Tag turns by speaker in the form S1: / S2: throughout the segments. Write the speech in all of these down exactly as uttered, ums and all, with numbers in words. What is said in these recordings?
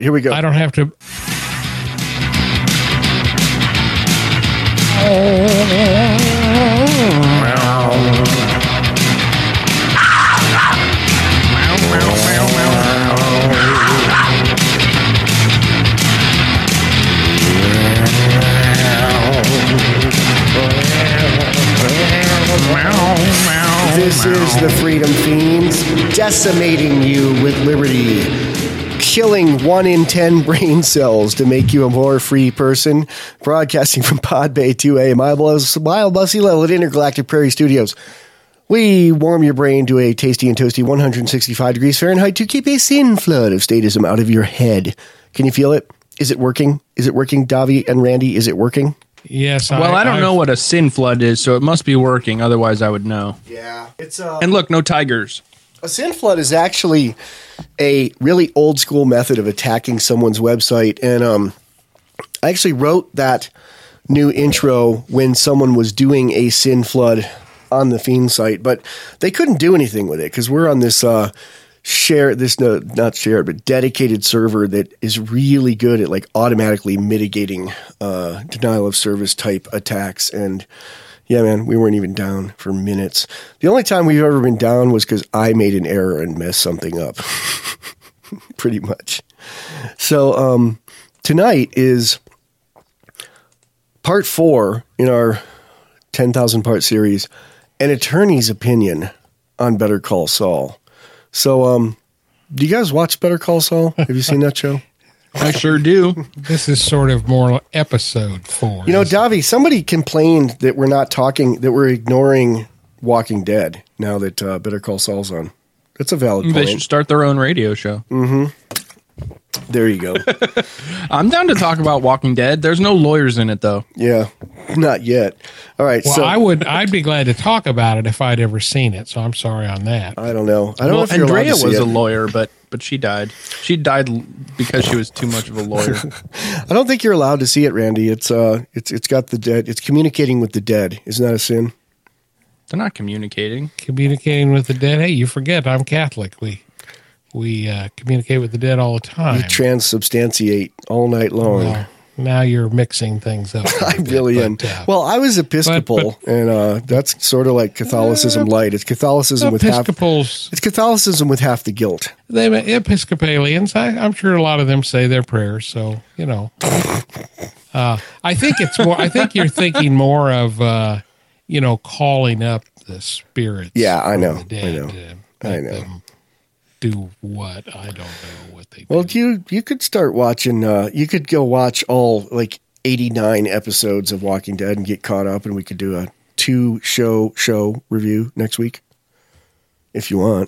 S1: Here we go.
S2: I don't have to.
S1: This is the Freedom Fiends, decimating you with liberty, killing one in ten brain cells to make you a more free person, broadcasting from Pod Bay two A, Mile Bussy Level at Intergalactic Prairie Studios. We warm your brain to a tasty and toasty one hundred sixty-five degrees Fahrenheit to keep a thin flood of statism out of your head. Can you feel it? Is it working? Is it working, Davi and Randy? Is it working?
S2: Yes.
S3: Well, I, I don't
S2: I've,
S3: know what a sin flood is, so it must be working. Otherwise, I would know.
S1: Yeah. It's uh,
S3: And look, no tigers.
S1: a sin flood is actually a really old school method of attacking someone's website. And um, I actually wrote that new intro when someone was doing a sin flood on the Fiend site, but they couldn't do anything with it because we're on this uh, share, this no, not shared, but dedicated server that is really good at like automatically mitigating uh, denial of service type attacks. And yeah, man, we weren't even down for minutes. The only time we've ever been down was because I made an error and messed something up. Pretty much. So um, tonight is part four in our ten thousand part series, An Attorney's Opinion on Better Call Saul. So, um, do you guys watch Better Call Saul? Have you seen that show?
S3: I sure do.
S2: This is sort of more episode four.
S1: You know,
S2: isn't it?
S1: Davi, somebody complained that we're not talking, that we're ignoring Walking Dead now that uh, Better Call Saul's on. That's a valid
S3: They
S1: point.
S3: should start their own radio show.
S1: Mm-hmm. There you go.
S3: I'm down to talk about Walking Dead. There's no lawyers in it, though.
S1: Yeah, not yet. All right.
S2: Well,
S1: so
S2: I would. I'd be glad to talk about it if I'd ever seen it. So I'm sorry on that.
S1: I don't know. I don't know
S3: Well,
S1: if you're allowed
S3: Andrea
S1: to see
S3: was
S1: it.
S3: a lawyer, but but she died. She died l- because she was too much of a lawyer.
S1: I don't think you're allowed to see it, Randy. It's uh, it's it's got the dead. It's communicating with the dead. Isn't that a sin?
S3: They're not communicating.
S2: Communicating with the dead. Hey, you forget I'm Catholic. We we uh, communicate with the dead all the time.
S1: You transubstantiate all night long.
S2: Well, now you're mixing things up. a
S1: I
S2: bit,
S1: really
S2: but,
S1: am.
S2: uh,
S1: Well, I was Episcopal,
S2: but-
S1: and uh, that's sort of like Catholicism light. It's Catholicism with half.
S2: Episcopals,
S1: It's Catholicism with half the guilt.
S2: they Episcopalians. I, I'm sure a lot of them say their prayers. So you know, uh, I think it's more. I think you're thinking more of uh, you know calling up the spirits.
S1: Yeah, I
S2: of
S1: know.
S2: the
S1: I
S2: dead
S1: know.
S2: to
S1: I
S2: make
S1: know.
S2: them do what? I don't know what they
S1: Well,
S2: do.
S1: you you could start watching. Uh, you could go watch all like eighty-nine episodes of Walking Dead and get caught up, and we could do a two show show review next week if you want.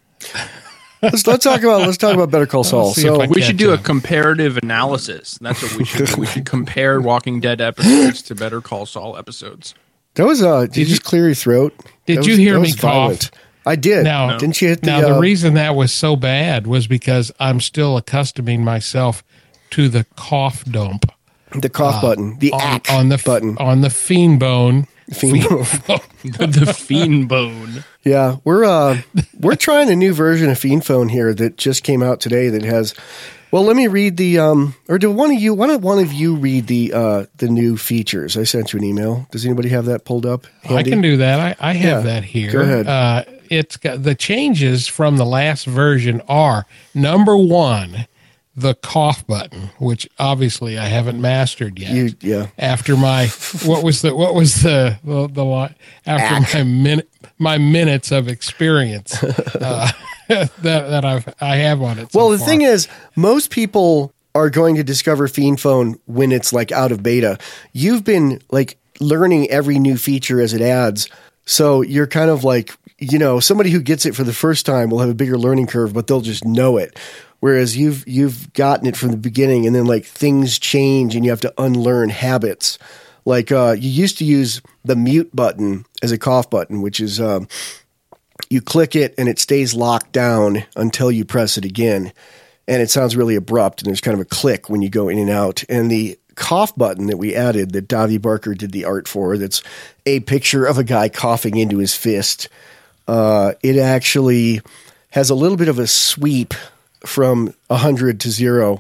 S1: let's let's talk about let's talk about Better Call Saul.
S2: see if
S1: So
S2: I
S3: We
S2: Catch
S3: should do a
S2: up.
S3: comparative analysis. That's what we should do. We should compare Walking Dead episodes to Better Call Saul episodes.
S1: that was uh. Did, you just clear your throat?
S2: Did
S1: That
S2: you
S1: was-
S2: hear
S1: that
S2: me
S1: was
S2: cough?
S1: violent. I did.
S2: Now-
S1: Didn't you hit the?
S2: Now, the
S1: uh,
S2: reason that was so bad was because I'm still accustoming myself to the cough dump
S1: the cough button, the
S2: on,
S1: ack
S2: on the f-
S1: button.
S2: on the fiend bone.
S1: Fiend bone.
S3: The fiend bone.
S1: Yeah, we're uh we're trying a new version of Fiend Phone here that just came out today that has. Well, let me read the um or do one of you why don't one of you read the uh the new features? I sent you an email. Does anybody have that pulled up?
S2: I
S1: handy?
S2: can do that. I, I have
S1: Yeah,
S2: that here.
S1: go ahead.
S2: Uh, it's got the changes from the last version are number one, the cough button, which obviously I haven't mastered yet.
S1: You yeah.
S2: After my what was the what was the the, the li- after my minute my minutes of experience uh, that that I've I have on it. so
S1: Well, the
S2: far.
S1: thing is, most people are going to discover Fiend Phone when it's like out of beta. You've been like learning every new feature as it adds. So you're kind of like, you know, somebody who gets it for the first time will have a bigger learning curve, but they'll just know it. Whereas you've you've gotten it from the beginning, and then like things change and you have to unlearn habits. Like uh, you used to use the mute button as a cough button, which is um, you click it and it stays locked down until you press it again. And it sounds really abrupt, and there's kind of a click when you go in and out. And the cough button that we added that Davi Barker did the art for, that's a picture of a guy coughing into his fist. Uh, it actually has a little bit of a sweep from one hundred to zero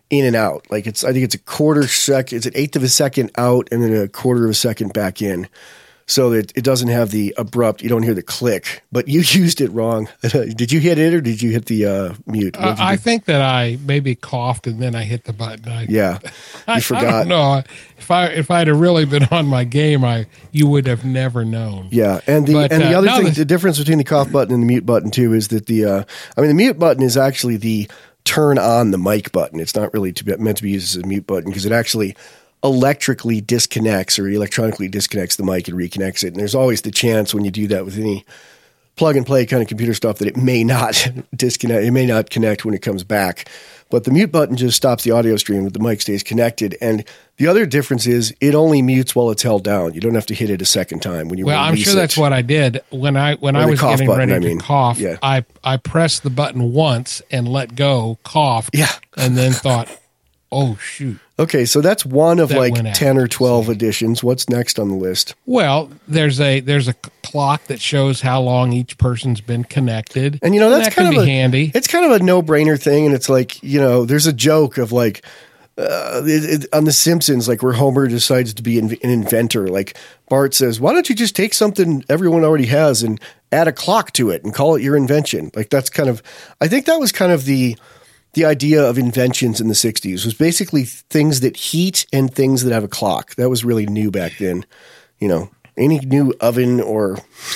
S1: in and out. Like it's, I think it's a quarter second, it's an eighth of a second out and then a quarter of a second back in. So that it doesn't have the abrupt, you don't hear the click, but you used it wrong. Did you hit it or did you hit the uh, mute?
S2: Uh, I think that I maybe coughed and then I hit the button. I,
S1: yeah, you
S2: I,
S1: forgot.
S2: I don't know. If I if I'd have really been on my game, I you would have never known.
S1: Yeah, and the
S2: But,
S1: and the
S2: uh,
S1: other
S2: no,
S1: thing,
S2: this-
S1: the difference between the cough button and the mute button too is that the, uh, I mean, the mute button is actually the turn on the mic button. It's not really to be, meant to be used as a mute button because it actually electrically disconnects or electronically disconnects the mic and reconnects it. And there's always the chance when you do that with any plug and play kind of computer stuff that it may not disconnect. It may not connect when it comes back. But the mute button just stops the audio stream, but the mic stays connected. And the other difference is it only mutes while it's held down. You don't have to hit it a second time when you.
S2: Well, I'm
S1: release
S2: sure that's
S1: it.
S2: what I did when I when
S1: Or
S2: I
S1: the
S2: was
S1: cough
S2: getting
S1: button,
S2: ready
S1: I
S2: to
S1: mean.
S2: cough.
S1: Yeah.
S2: I I pressed the button once and let go, coughed,
S1: Yeah.
S2: and then thought, "Oh shoot."
S1: Okay, so that's one of
S2: That
S1: like
S2: went out.
S1: ten or twelve editions. What's next on the list?
S2: Well, there's a there's a c- clock that shows how long each person's been connected,
S1: And you know that's
S2: that
S1: kind
S2: can
S1: of
S2: be
S1: a,
S2: handy.
S1: It's kind of a no-brainer thing, and it's like you know, there's a joke of like uh, it, it, on The Simpsons, like where Homer decides to be an, an inventor. Like Bart says, "Why don't you just take something everyone already has and add a clock to it and call it your invention?" Like that's kind of, I think that was kind of the the idea of inventions in the sixties was basically things that heat and things that have a clock. That was really new back then. You know, any new oven or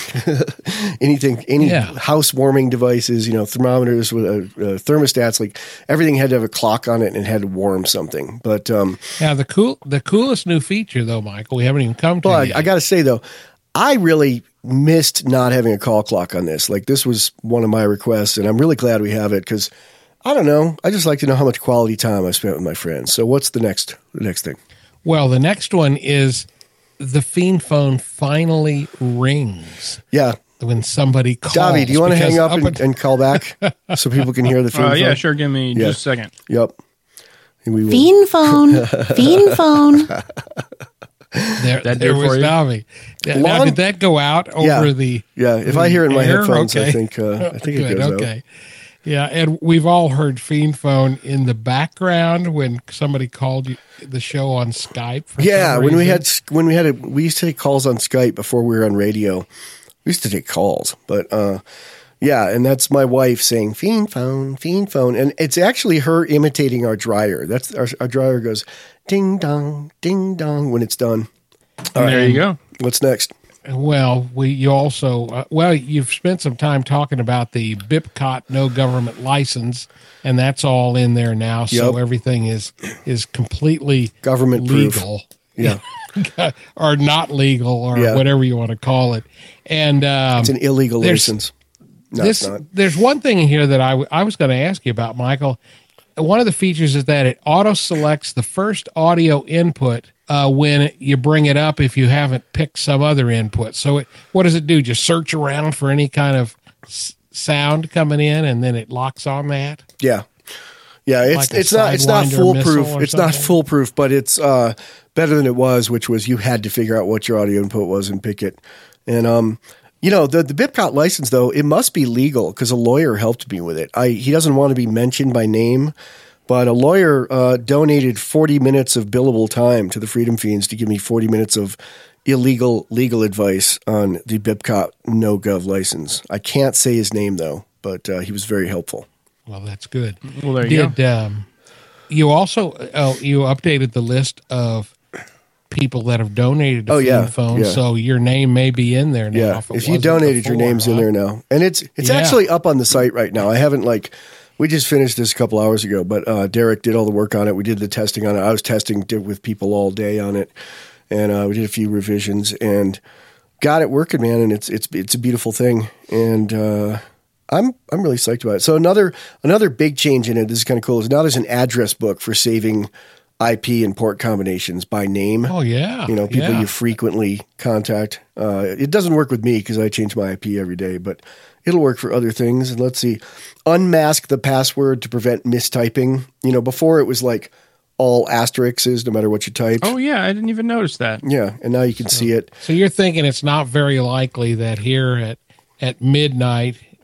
S1: anything, any
S2: Yeah.
S1: house warming devices, you know, thermometers, with uh, uh, thermostats, like everything had to have a clock on it and it had to warm something. But, um,
S2: Now the cool the coolest new feature though, Michael, we haven't even come to
S1: well, I,
S2: yet.
S1: I got to say though, I really missed not having a call clock on this. Like this was one of my requests and I'm really glad we have it because I don't know. I just like to know how much quality time I spent with my friends. So what's the next, the next thing?
S2: Well, the next one is the Fiend phone finally rings
S1: Yeah.
S2: when somebody calls.
S1: Davi, do you want to
S2: because
S1: hang up and,
S2: until-
S1: and call back so people can hear the phone?
S3: Uh, yeah, sure. Give me
S1: Yeah.
S3: just a second.
S1: Yep. We will.
S4: Fiend phone. Fiend phone.
S2: there,
S3: That
S2: there
S3: do it
S2: was
S3: for you?
S2: Davi. Now,
S1: Long-
S2: did that go out over
S1: Yeah.
S2: the?
S1: Yeah, if I hear it in my
S2: air?
S1: headphones, I
S2: Okay.
S1: think uh, I think it
S2: Good,
S1: goes
S2: okay.
S1: out.
S2: Yeah, and we've all heard Fiend phone in the background when somebody called you the show on Skype. For
S1: Yeah,
S2: some
S1: when we
S2: reason.
S1: had when we had a, we used to take calls on Skype before we were on radio. We used to take calls, but uh, yeah, and that's my wife saying "fiend phone, fiend phone," and it's actually her imitating our dryer. That's our, our dryer goes ding dong, ding dong when it's done.
S3: And there you go.
S1: What's next?
S2: Well, we you also uh, well you've spent some time talking about the B I P C O T no government license, and that's all in there now. So
S1: Yep.
S2: everything is is completely
S1: Government proof.
S2: legal,
S1: Yeah,
S2: or not legal, or
S1: Yeah.
S2: whatever you want to call it. And um,
S1: it's an illegal
S2: there's-
S1: license. No,
S2: this
S1: it's not.
S2: there's one thing in here that I, w- I was going to ask you about, Michael. One of the features is that it auto selects the first audio input uh, when you bring it up if you haven't picked some other input. So it, what does it do? Just search around for any kind of s- sound coming in, and then it locks on that.
S1: Yeah. Yeah, it's
S2: Like a
S1: it's not it's not
S2: Sidewinder missile
S1: foolproof.
S2: or
S1: It's not
S2: something?
S1: foolproof, but it's uh, better than it was, which was you had to figure out what your audio input was and pick it. And um, you know, the the B I P C O T license though, it must be legal because a lawyer helped me with it. I he doesn't want to be mentioned by name, but a lawyer uh, donated forty minutes of billable time to the Freedom Fiends to give me forty minutes of illegal legal advice on the B I P C O T no gov license. I can't say his name though, but uh, he was very helpful.
S2: Well, that's good.
S3: Well, there you
S2: Did um, you also oh, you updated the list of people that have donated to
S1: Oh,
S2: Fiend
S1: yeah,
S2: Phone,
S1: yeah.
S2: so your name may be in there now.
S1: Yeah,
S2: if, it
S1: if you
S2: wasn't
S1: donated, your
S2: before,
S1: name's in
S2: huh?
S1: there now, and it's it's
S2: Yeah.
S1: actually up on the site right now. I haven't like we just finished this a couple hours ago, but uh, Derek did all the work on it. We did the testing on it. I was testing did with people all day on it, and uh, we did a few revisions and got it working, man. And it's it's it's a beautiful thing, and uh, I'm I'm really psyched about it. So another another big change in it. This is kind of cool. Is now there's an address book for saving I P and port combinations by name.
S2: Oh yeah,
S1: You know, people
S2: yeah.
S1: you frequently contact. Uh, it doesn't work with me because I change my I P every day, but it'll work for other things. And let's see, unmask the password to prevent mistyping. You know, before it was like all asterisks no matter what you typed.
S3: Oh, yeah. I didn't even notice that.
S1: Yeah, and now you can see it.
S2: So you're thinking it's not very likely that here at at midnight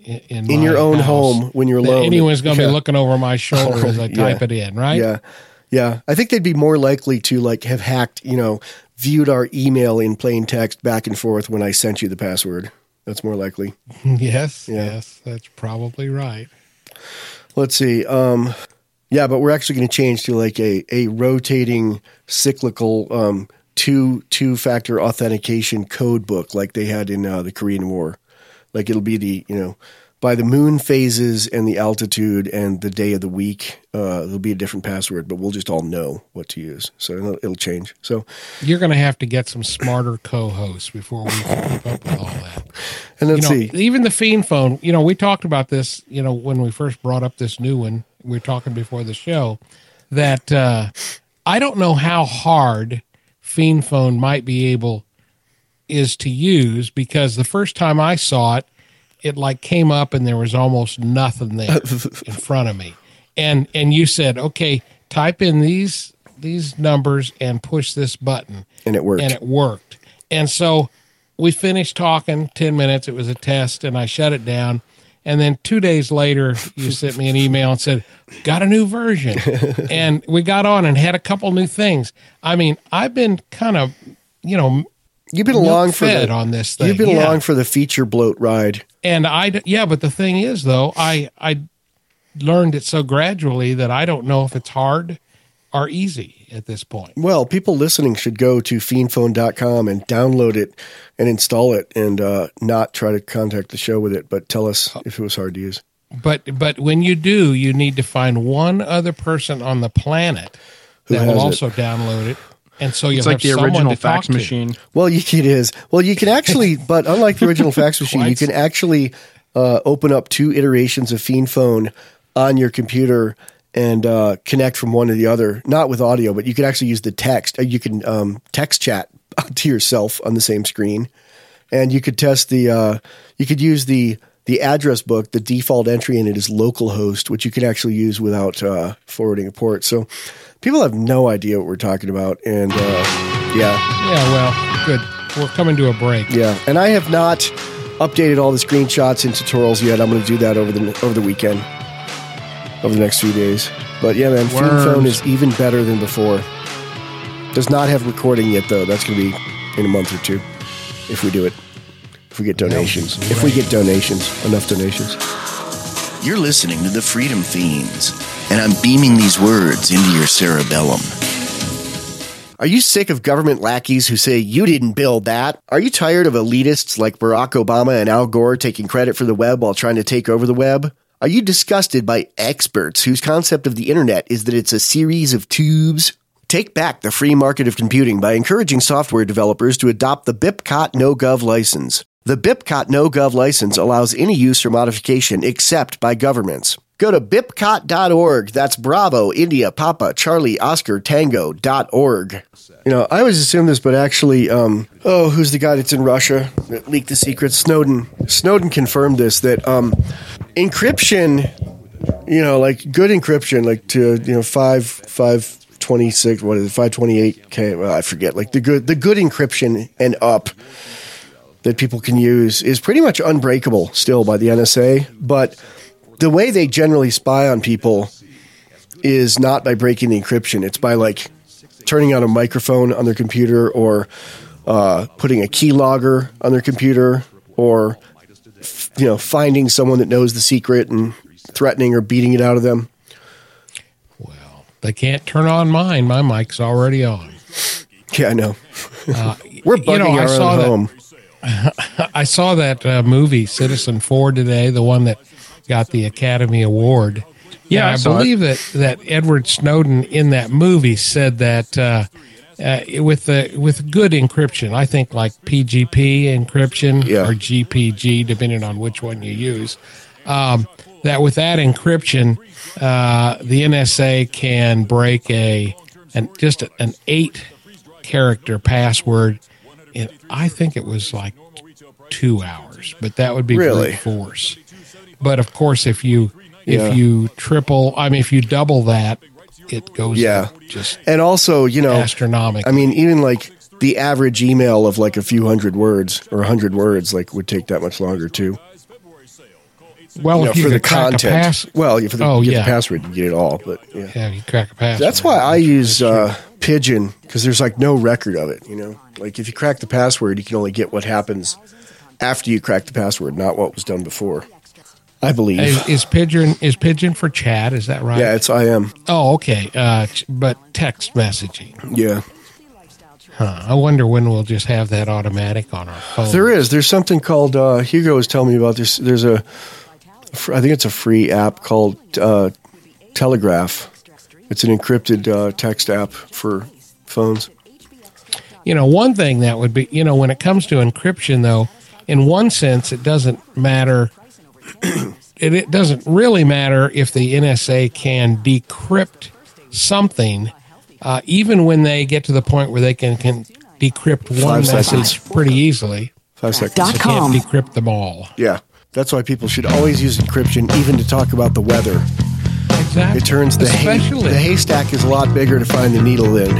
S2: in, in,
S1: in
S2: my
S1: your own
S2: house
S1: home when you're
S2: that
S1: alone.
S2: anyone's going to
S1: Yeah.
S2: be looking over my shoulder as I
S1: Yeah.
S2: type it in, right?
S1: Yeah. Yeah. I think they'd be more likely to like have hacked, you know, viewed our email in plain text back and forth when I sent you the password. That's more likely.
S2: Yes,
S1: Yeah.
S2: yes, that's probably right.
S1: Let's see. Um, yeah, but we're actually going to change to like a, a rotating cyclical um, two two factor authentication code book like they had in uh, the Korean War. Like it'll be the, you know, by the moon phases and the altitude and the day of the week, uh, there'll be a different password, but we'll just all know what to use. So it'll, it'll change. So,
S2: You're going to have to get some smarter co-hosts before we can keep up with all that.
S1: and let's
S2: you know,
S1: see.
S2: even the Fiend phone, you know, we talked about this, you know, when we first brought up this new one, we were talking before the show, that uh, I don't know how hard Fiend phone might be able is to use, because the first time I saw it, it like came up and there was almost nothing there in front of me. And and you said, okay, type in these these numbers and push this button.
S1: And it worked.
S2: And it worked. And so we finished talking ten minutes. It was a test, and I shut it down. And then two days later, you sent me an email and said, got a new version. And we got on and had a couple new things. I mean, I've been kind of, you know,
S1: You've been along for
S2: fed
S1: the,
S2: on this thing.
S1: You've been
S2: yeah.
S1: along for the feature bloat ride.
S2: And I, yeah, but the thing is, though, I, I learned it so gradually that I don't know if it's hard or easy at this point.
S1: Well, people listening should go to fiend phone dot com and download it and install it and uh, not try to contact the show with it, but tell us if it was hard to use.
S2: But but when you do, you need to find one other person on the planet
S1: Who
S2: that will
S1: has it?
S2: also download it. And so you'll
S3: It's like
S2: have
S3: the
S2: someone
S3: original
S2: to talk
S3: fax
S2: to.
S3: machine.
S1: Well, you, it is. Well, you can actually, but unlike the original fax machine, you
S2: What?
S1: can actually uh, open up two iterations of Fiend Phone on your computer and uh, connect from one to the other. Not with audio, but you can actually use the text. Uh, You can um, text chat to yourself on the same screen, and you could test the. Uh, you could use the the address book. The default entry in it is localhost, which you can actually use without uh, forwarding a port. So people have no idea what we're talking about, and uh, yeah.
S2: Yeah, well, good. We're coming to a break.
S1: Yeah, and I have not updated all the screenshots and tutorials yet. I'm going to do that over the over the weekend, over the next few days. But yeah, man, Fiend
S3: Worms.
S1: Phone is even better than before. Does not have recording yet, though. That's going to be in a month or two if we do it. If we get donations. If we get donations, enough donations.
S5: You're listening to the Freedom Fiends, and I'm beaming these words into your cerebellum.
S1: Are you sick of government lackeys who say you didn't build that? Are you tired of elitists like Barack Obama and Al Gore taking credit for the web while trying to take over the web? Are you disgusted by experts whose concept of the internet is that it's a series of tubes? Take back the free market of computing by encouraging software developers to adopt the BIPCOT NoGov license. The BIPCOT NoGov license allows any use or modification except by governments. Go to bipcot dot org. That's Bravo, India, Papa, Charlie, Oscar, Tango dot org. You know, I always assume this, but actually, um, oh, who's the guy that's in Russia that leaked the secrets? Snowden. Snowden confirmed this, that um, encryption, you know, like good encryption, like to, you know, five, five twenty-six, what is it, five twenty-eight K, well, I forget, like the good, the good encryption and up that people can use is pretty much unbreakable still by the N S A, but the way they generally spy on people is not by breaking the encryption. It's by like turning on a microphone on their computer or uh, putting a keylogger on their computer or, f- you know, finding someone that knows the secret and threatening or beating it out of them.
S2: Well, they can't turn on mine. My mic's already on.
S1: Yeah, I know.
S2: Uh,
S1: We're bugging
S2: you know, I
S1: our
S2: saw
S1: own
S2: that,
S1: home.
S2: I saw that uh, movie, Citizen Four, today, the one that got the Academy Award.
S3: Yeah,
S2: And
S3: I
S2: I,
S3: saw
S2: believe that, that Edward Snowden in that movie said that uh, uh, with the with good encryption, I think like P G P encryption
S1: Yeah.
S2: or G P G, depending on which one you use, um, that with that encryption, uh, the N S A can break a an just a, an eight character password. And I think it was like two hours, but that would be
S1: Really?
S2: brute force. But of course, if you if
S1: Yeah.
S2: you triple, I mean, if you double that, it goes
S1: Yeah.
S2: up just
S1: And also, you know,
S2: astronomical.
S1: I mean, even like the average email of like a few hundred words or a hundred words, like would take that much longer too.
S2: Well,
S1: you know,
S2: if you
S1: for the
S2: could crack a
S1: content.
S2: pass-
S1: well, if you
S2: Oh,
S1: get
S2: yeah.
S1: the password, you get it all. But yeah.
S2: Yeah, you crack a password.
S1: That's why I use uh, Pigeon, because there's like no record of it. You know, like if you crack the password, you can only get what happens after you crack the password, not what was done before. I believe.
S2: Is, is pigeon is pigeon for chat? Is that right?
S1: Yeah, it's I am.
S2: Oh, okay. Uh, ch- but text messaging.
S1: Yeah,
S2: Huh. I wonder when we'll just have that automatic on our phone.
S1: there is. There's something called uh, Hugo was telling me about this. There's a, I think it's a free app called uh, Telegraph. It's an encrypted uh, text app for phones.
S2: You know, one thing that would be, you know, when it comes to encryption, though, in one sense, it doesn't matter. it, it doesn't really matter if the N S A can decrypt something, uh, even when they get to the point where they can, can decrypt one
S1: Five
S2: message
S1: seconds.
S2: pretty easily.
S1: Five seconds.
S4: Dot
S2: They
S4: com.
S2: can't decrypt them all.
S1: Yeah, that's why people should always use encryption, even to talk about the weather.
S2: Exactly.
S1: It turns the hay,
S2: especially,
S1: the haystack is a lot bigger to find the needle in.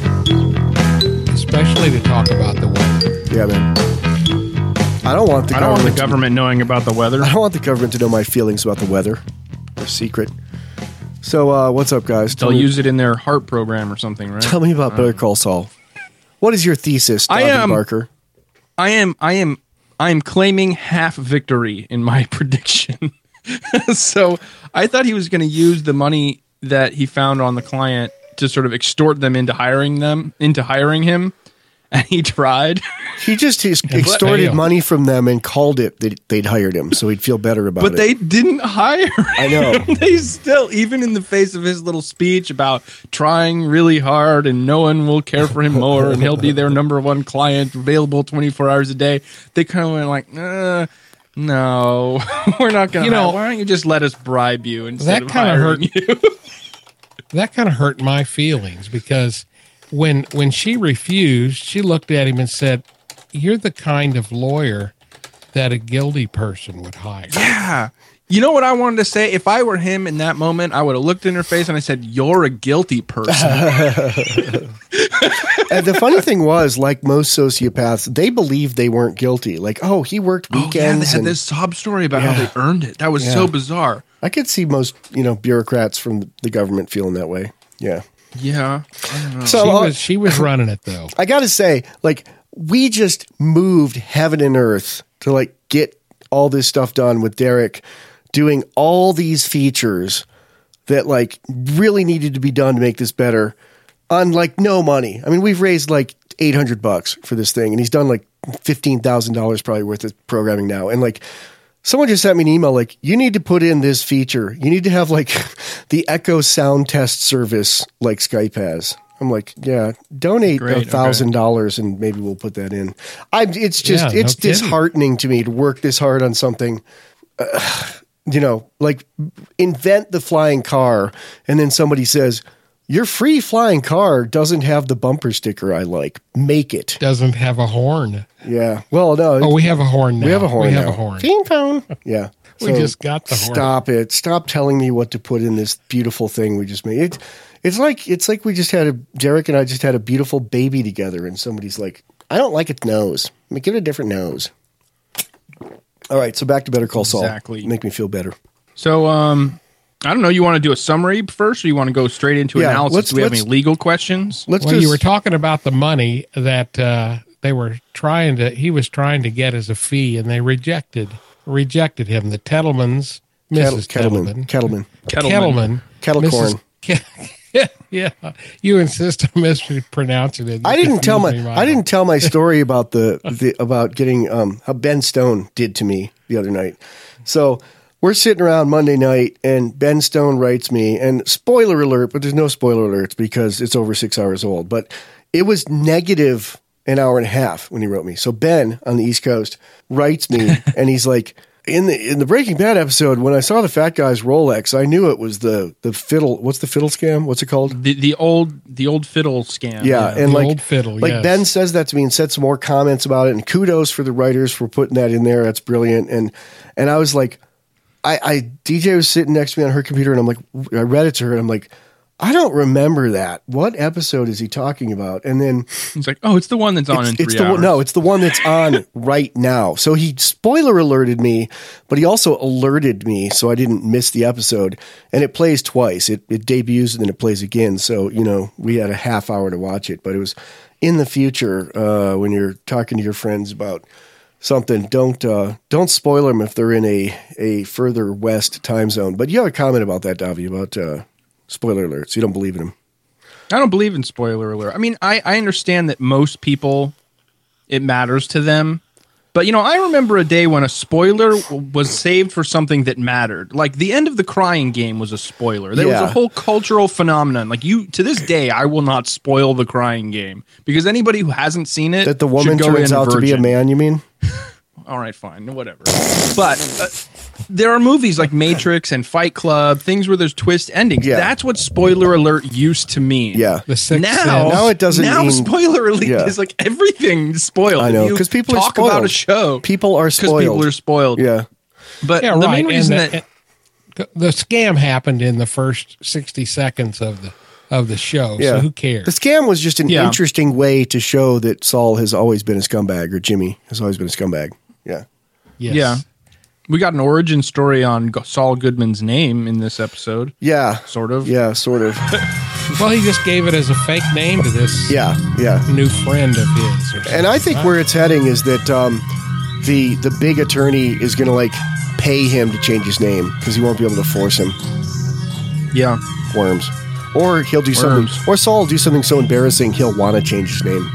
S2: especially to talk about the weather.
S1: Yeah, man. I don't want the
S3: I don't want
S1: government.
S3: the government knowing about the weather.
S1: To, I don't want the government to know my feelings about the weather. They're secret. So, uh, what's up, guys?
S3: They'll
S1: Tell me,
S3: use it in their heart program or something, right?
S1: tell me about Better Call Saul. What is your thesis,
S3: I
S1: Dobby
S3: am-
S1: Barker?
S3: I am I am I am claiming half victory in my prediction. So I thought he was going to use the money that he found on the client to sort of extort them into hiring them into hiring him, and he tried.
S1: He just he's extorted
S2: Damn.
S1: money from them and called it that they'd hired him, so he'd feel better about
S3: But
S1: it.
S3: they didn't hire him.
S1: I know.
S3: They still, even in the face of his little speech about trying really hard and no one will care for him more and he'll be their number one client, available twenty-four hours a day, they kind of went like, uh, no, we're not going to.
S2: You know,
S3: why don't you just let us bribe you instead
S2: that
S3: of
S2: kinda
S3: hiring
S2: hurt-
S3: you?
S2: That kind of hurt my feelings because when when she refused, she looked at him and said, "You're the kind of lawyer that a guilty person would hire."
S3: Yeah. You know what I wanted to say? If I were him in that moment, I would have looked in her face and I said, "You're a guilty person."
S1: And the funny thing was, like most sociopaths, they believed they weren't guilty. Like, oh, he worked
S3: Oh, yeah,
S1: weekends.
S3: they had
S1: and
S3: this sob story about
S1: Yeah.
S3: how they earned it. That was so
S1: Yeah.
S3: bizarre.
S1: I could see most, you know, bureaucrats from the government feeling that way. Yeah.
S3: Yeah.
S1: So
S2: She
S1: uh,
S2: was she was running it though.
S1: I got to say, like, we just moved heaven and earth to like get all this stuff done with Derek doing all these features that like really needed to be done to make this better on like no money. I mean, we've raised like eight hundred bucks for this thing and he's done like fifteen thousand dollars probably worth of programming now. And like, someone just sent me an email like, you need to put in this feature. You need to have like the Echo sound test service like Skype has. I'm like, yeah, donate a
S3: Great,
S1: thousand dollars and maybe we'll put that in. I'm. It's just
S2: Yeah, no
S1: it's
S2: kidding.
S1: disheartening to me to work this hard on something. Uh, you know, like invent the flying car, and then somebody says your free flying car doesn't have the bumper sticker I like. Make it.
S2: Doesn't have a horn.
S1: Yeah. Well, no.
S2: Oh, we have a horn now.
S1: we have a horn.
S2: We have
S1: now.
S2: a horn.
S1: Fiend phone. Yeah.
S2: We just got the horn.
S1: Stop it. Stop telling me what to put in this beautiful thing we just made. It, it's like it's like we just had a Derek and I just had a beautiful baby together, and somebody's like, I don't like its nose. I mean, give it a different nose. All right, so back to Better Call Saul.
S3: Exactly.
S1: Make me feel better.
S3: So, um, I don't know. You want to do a summary first, or you want to go straight into
S1: Yeah,
S3: analysis?
S1: let's-
S3: Do we have
S1: let's-
S3: any legal questions?
S1: Let's
S2: Well,
S1: just
S2: you were talking about the money that uh, they were trying to. He was trying to get as a fee, and they rejected rejected him. The Kettlemans,
S1: Kettle,
S2: Missus
S1: Kettleman.
S2: Kettleman,
S1: Kettleman.
S3: Kettleman.
S2: Kettleman,
S1: Kettle
S2: Missus
S1: corn.
S2: Ke- yeah, you insist on mispronouncing it.
S1: I
S2: You
S1: didn't tell my
S2: confuse me,
S1: I
S2: Michael.
S1: didn't tell my story about the, the about getting um how Ben Stone did to me the other night. So we're sitting around Monday night and Ben Stone writes me, and spoiler alert, but there's no spoiler alerts because it's over six hours old. But it was negative an hour and a half when he wrote me. So Ben on the East Coast writes me and he's like, In the in the Breaking Bad episode, when I saw the fat guy's Rolex, I knew it was the the fiddle. What's the fiddle scam? What's it called?
S3: The the old the old fiddle scam.
S1: Yeah, and
S2: the
S1: like
S2: old fiddle,
S1: like
S2: yes.
S1: Ben says that to me and said some more comments about it. And kudos for the writers for putting that in there. That's brilliant. And and I was like, I, I D J was sitting next to me on her computer, and I'm like, I read it to her, and I'm like, I don't remember that. What episode is he talking about? And then
S3: He's like, oh, it's the one that's on
S1: it's,
S3: in three
S1: it's the
S3: hours.
S1: one, no, it's the one that's on right now. So he spoiler alerted me, but he also alerted me so I didn't miss the episode. And it plays twice. It, it debuts and then it plays again. So, you know, we had a half hour to watch it, but it was in the future uh, when you're talking to your friends about something. Don't uh, don't spoil them if they're in a, a further west time zone. But you have a comment about that, Davi, about uh, spoiler alerts. You don't believe in them.
S3: I don't believe in spoiler alert. I mean, I, I understand that most people, it matters to them. But, you know, I remember a day when a spoiler was saved for something that mattered. Like, the end of the Crying Game was a spoiler. There
S1: Yeah.
S3: was a whole cultural phenomenon. Like, you, to this day, I will not spoil the Crying Game. Because anybody who hasn't seen it
S1: That the woman
S3: should go
S1: turns
S3: in
S1: out to be a
S3: virgin.
S1: man, you mean?
S3: All right, fine, whatever. But uh, there are movies like Matrix and Fight Club, things where there's twist endings.
S1: Yeah.
S3: That's what spoiler alert used to mean.
S1: Yeah.
S2: The Sixth
S3: Now,
S2: Sense.
S1: Now it doesn't
S3: Now
S1: mean-
S3: spoiler alert
S1: Yeah.
S3: is like everything is spoiled.
S1: I know,
S3: If you
S1: 'cause people are
S3: talk about
S1: spoiled.
S3: a show.
S1: People are
S3: because people
S1: spoiled.
S3: are spoiled.
S1: Yeah.
S3: But
S2: Yeah,
S3: the
S2: right.
S3: main reason
S2: and
S3: that
S2: the, the scam happened in the first sixty seconds of the of the show.
S1: Yeah.
S2: So who cares?
S1: The scam was just an
S3: Yeah.
S1: interesting way to show that Saul has always been a scumbag, or Jimmy has always been a scumbag. Yeah.
S2: Yes.
S3: yeah, we got an origin story on Go- Saul Goodman's name in this episode.
S1: Yeah.
S3: Sort of.
S1: Yeah, sort of.
S2: Well, he just gave it as a fake name to this
S1: Yeah, yeah.
S2: new friend of his. Or something.
S1: And I think where it's heading is that um, the the big attorney is going to like pay him to change his name because he won't be able to force him.
S3: Yeah.
S1: Worms. Or he'll do
S3: Worms.
S1: something, or Saul will do something so embarrassing he'll want to change his name.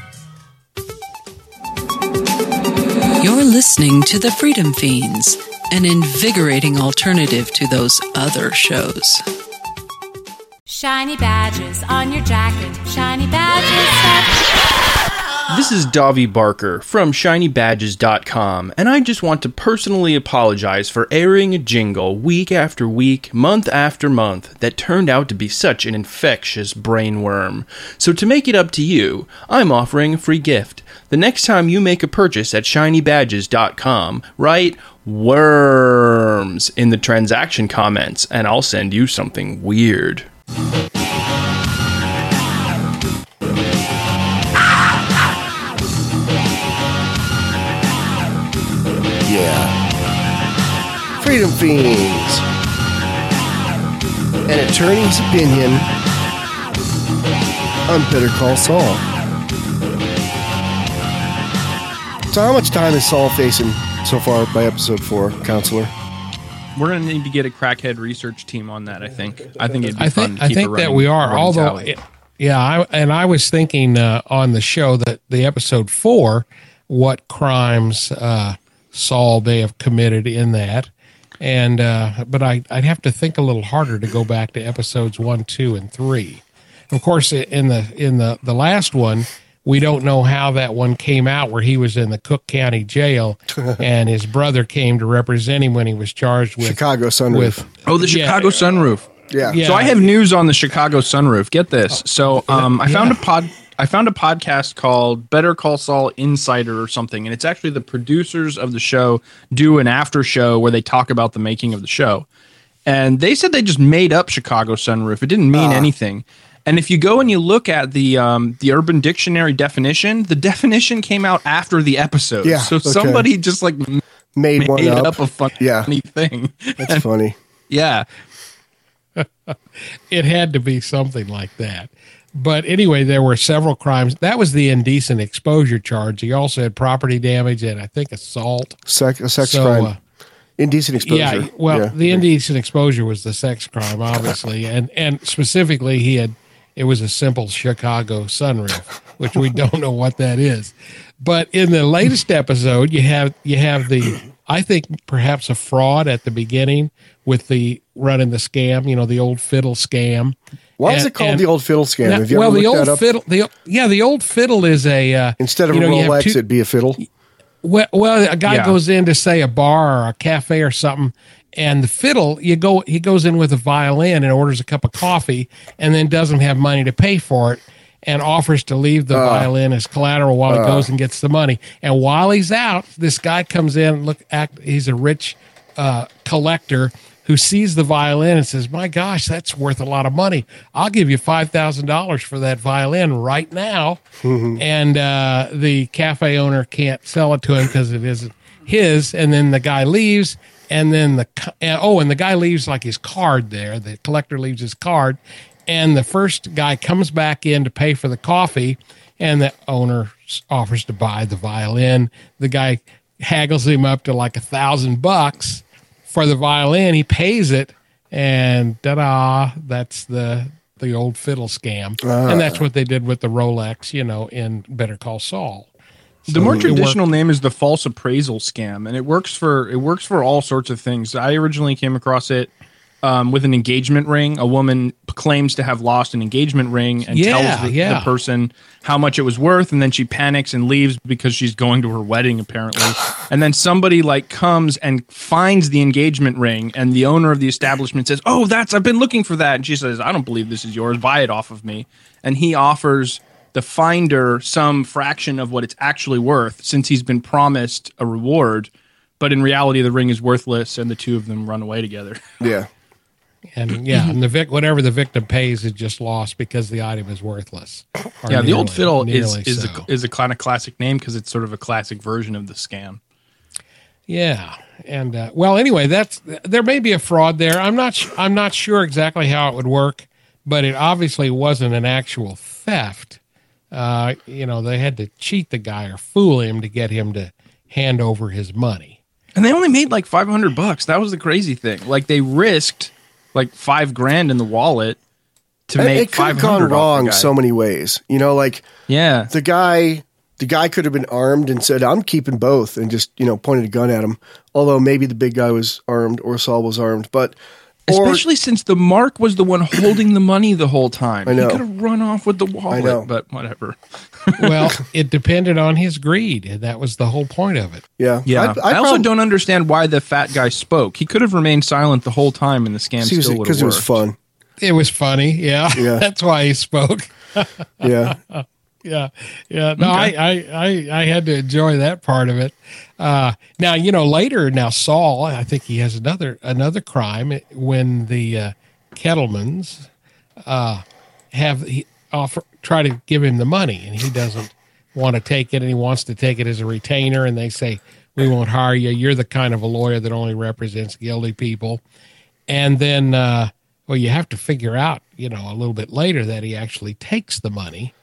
S6: You're listening to The Freedom Fiends, an invigorating alternative to those other shows.
S7: Shiny badges on your jacket. Shiny badges.
S3: This is Davi Barker from shiny badges dot com, and I just want to personally apologize for airing a jingle week after week, month after month, that turned out to be such an infectious brainworm. So to make it up to you, I'm offering a free gift. The next time you make a purchase at shiny badges dot com, write worms in the transaction comments, and I'll send you something weird.
S1: Yeah. Freedom Fiends. An attorney's opinion on Better Call Saul. So how much time is Saul facing so far by episode four, Counselor?
S3: We're going to need to get a crackhead research team on that, I think. I think it'd be
S2: I
S3: fun
S2: think
S3: to
S2: I
S3: keep
S2: think
S3: a
S2: that
S3: running-
S2: we are.
S3: running
S2: Although,
S3: tally.
S2: it- yeah, I, and I was thinking uh, on the show that the episode four, what crimes uh, Saul may have committed in that, and uh, but I I'd have to think a little harder to go back to episodes one, two, and three. Of course, in the in the the last one, we don't know how that one came out, where he was in the Cook County Jail, and his brother came to represent him when he was charged with
S1: Chicago sunroof.
S2: with
S3: Oh, the
S2: Yeah.
S3: Chicago sunroof.
S1: Yeah.
S2: Yeah.
S3: So I have news on the Chicago sunroof. Get this. So um, I found a pod. I found a podcast called Better Call Saul Insider or something, and it's actually the producers of the show do an after show where they talk about the making of the show. And they said they just made up Chicago sunroof. It didn't mean
S1: Ah.
S3: anything. And if you go and you look at the um, the Urban Dictionary definition, the definition came out after the episode.
S1: Yeah,
S3: So
S1: okay.
S3: somebody just like
S1: Made
S3: made
S1: one
S3: up.
S1: up.
S3: a funny
S1: Yeah.
S3: thing.
S1: That's funny.
S3: Yeah.
S2: it had to be something like that. But anyway, there were several crimes. That was the indecent exposure charge. He also had property damage and I think assault.
S1: Sex, a sex
S2: So,
S1: crime.
S2: uh,
S1: Indecent exposure.
S2: Yeah, well,
S1: Yeah.
S2: the indecent exposure was the sex crime, obviously, and and specifically, he had it was a simple Chicago sunroof, which we don't know what that is. But in the latest episode, you have you have the I think perhaps a fraud at the beginning with the running the scam, you know, the old fiddle scam.
S1: Why is
S2: And-
S1: it called
S2: and-
S1: the old fiddle scam?
S2: Now-
S1: Have you
S2: well,
S1: ever
S2: the
S1: looked
S2: old
S1: that up?
S2: fiddle, the yeah, the old fiddle is a uh,
S1: Instead of
S2: you
S1: a
S2: know, you have
S1: Rolex,
S2: two-
S1: it'd be a fiddle.
S2: Well, well, a guy
S3: Yeah.
S2: goes in to say a bar or a cafe or something, and the fiddle, you go, he goes in with a violin and orders a cup of coffee, and then doesn't have money to pay for it, and offers to leave the violin as collateral while he goes and gets the money. And while he's out, this guy comes in, look, act, he's a rich uh, collector, who sees the violin and says, my gosh, that's worth a lot of money. I'll give you five thousand dollars for that violin right now. And uh, the cafe owner can't sell it to him because it isn't his. And then the guy leaves. And then the, oh, and the guy leaves like his card there. The collector leaves his card. And the first guy comes back in to pay for the coffee. And the owner offers to buy the violin. The guy haggles him up to like a thousand bucks for the violin. He pays it, and ta-da! That's the the old fiddle scam, uh, and that's what they did with the Rolex, you know, in Better Call Saul. So
S3: the more traditional name is the false appraisal scam, and it works for it works for all sorts of things. I originally came across it um, with an engagement ring. A woman claims to have lost an engagement ring and
S2: yeah,
S3: tells the,
S2: yeah.
S3: the person how much it was worth, and then she panics and leaves because she's going to her wedding, apparently. And then somebody like comes and finds the engagement ring, and the owner of the establishment says, "Oh, that's I've been looking for that." And she says, "I don't believe this is yours. Buy it off of me." And he offers the finder some fraction of what it's actually worth, since he's been promised a reward. But in reality, the ring is worthless, and the two of them run away together.
S1: Yeah.
S2: And yeah, and the vic whatever the victim pays is just lost because the item is worthless.
S3: Yeah, the old fiddle is
S2: nearly
S3: is
S2: so.
S3: a, is a kind of classic name because it's sort of a classic version of the scam.
S2: Yeah, and uh, well, anyway, that's there may be a fraud there. I'm not sh- I'm not sure exactly how it would work, but it obviously wasn't an actual theft. Uh, you know, they had to cheat the guy or fool him to get him to hand over his money.
S3: And they only made like five hundred bucks. That was the crazy thing. Like they risked like five grand in the wallet to
S1: it,
S3: make
S1: it could
S3: five
S1: have gone
S3: hundred
S1: wrong so many ways. You know, like
S3: yeah,
S1: the guy, the guy could have been armed and said, "I'm keeping both," and just you know pointed a gun at him. Although maybe the big guy was armed or Saul was armed, but or,
S3: especially since the Mark was the one holding the money the whole time.
S1: I know.
S3: He could have run off with the wallet.
S1: I know.
S3: But whatever.
S2: Well, it depended on his greed, and that was the whole point of it.
S1: Yeah,
S3: Yeah.
S1: I,
S3: I,
S1: I
S3: also
S1: prob-
S3: don't understand why the fat guy spoke. He could have remained silent the whole time, and the scam
S1: Because
S3: still would have
S1: it
S3: worked.
S1: was fun.
S2: It was funny, yeah.
S1: Yeah.
S2: That's why he spoke.
S1: Yeah,
S2: Yeah, yeah. No,
S3: Okay.
S2: I, I, I, I had to enjoy that part of it. Uh, now, you know, later, now Saul, I think he has another another crime when the uh, Kettlemans uh, have he offer try to give him the money, and he doesn't want to take it, and he wants to take it as a retainer, and they say, "We won't hire you. You're the kind of a lawyer that only represents guilty people." And then, uh, well, you have to figure out, you know, a little bit later that he actually takes the money.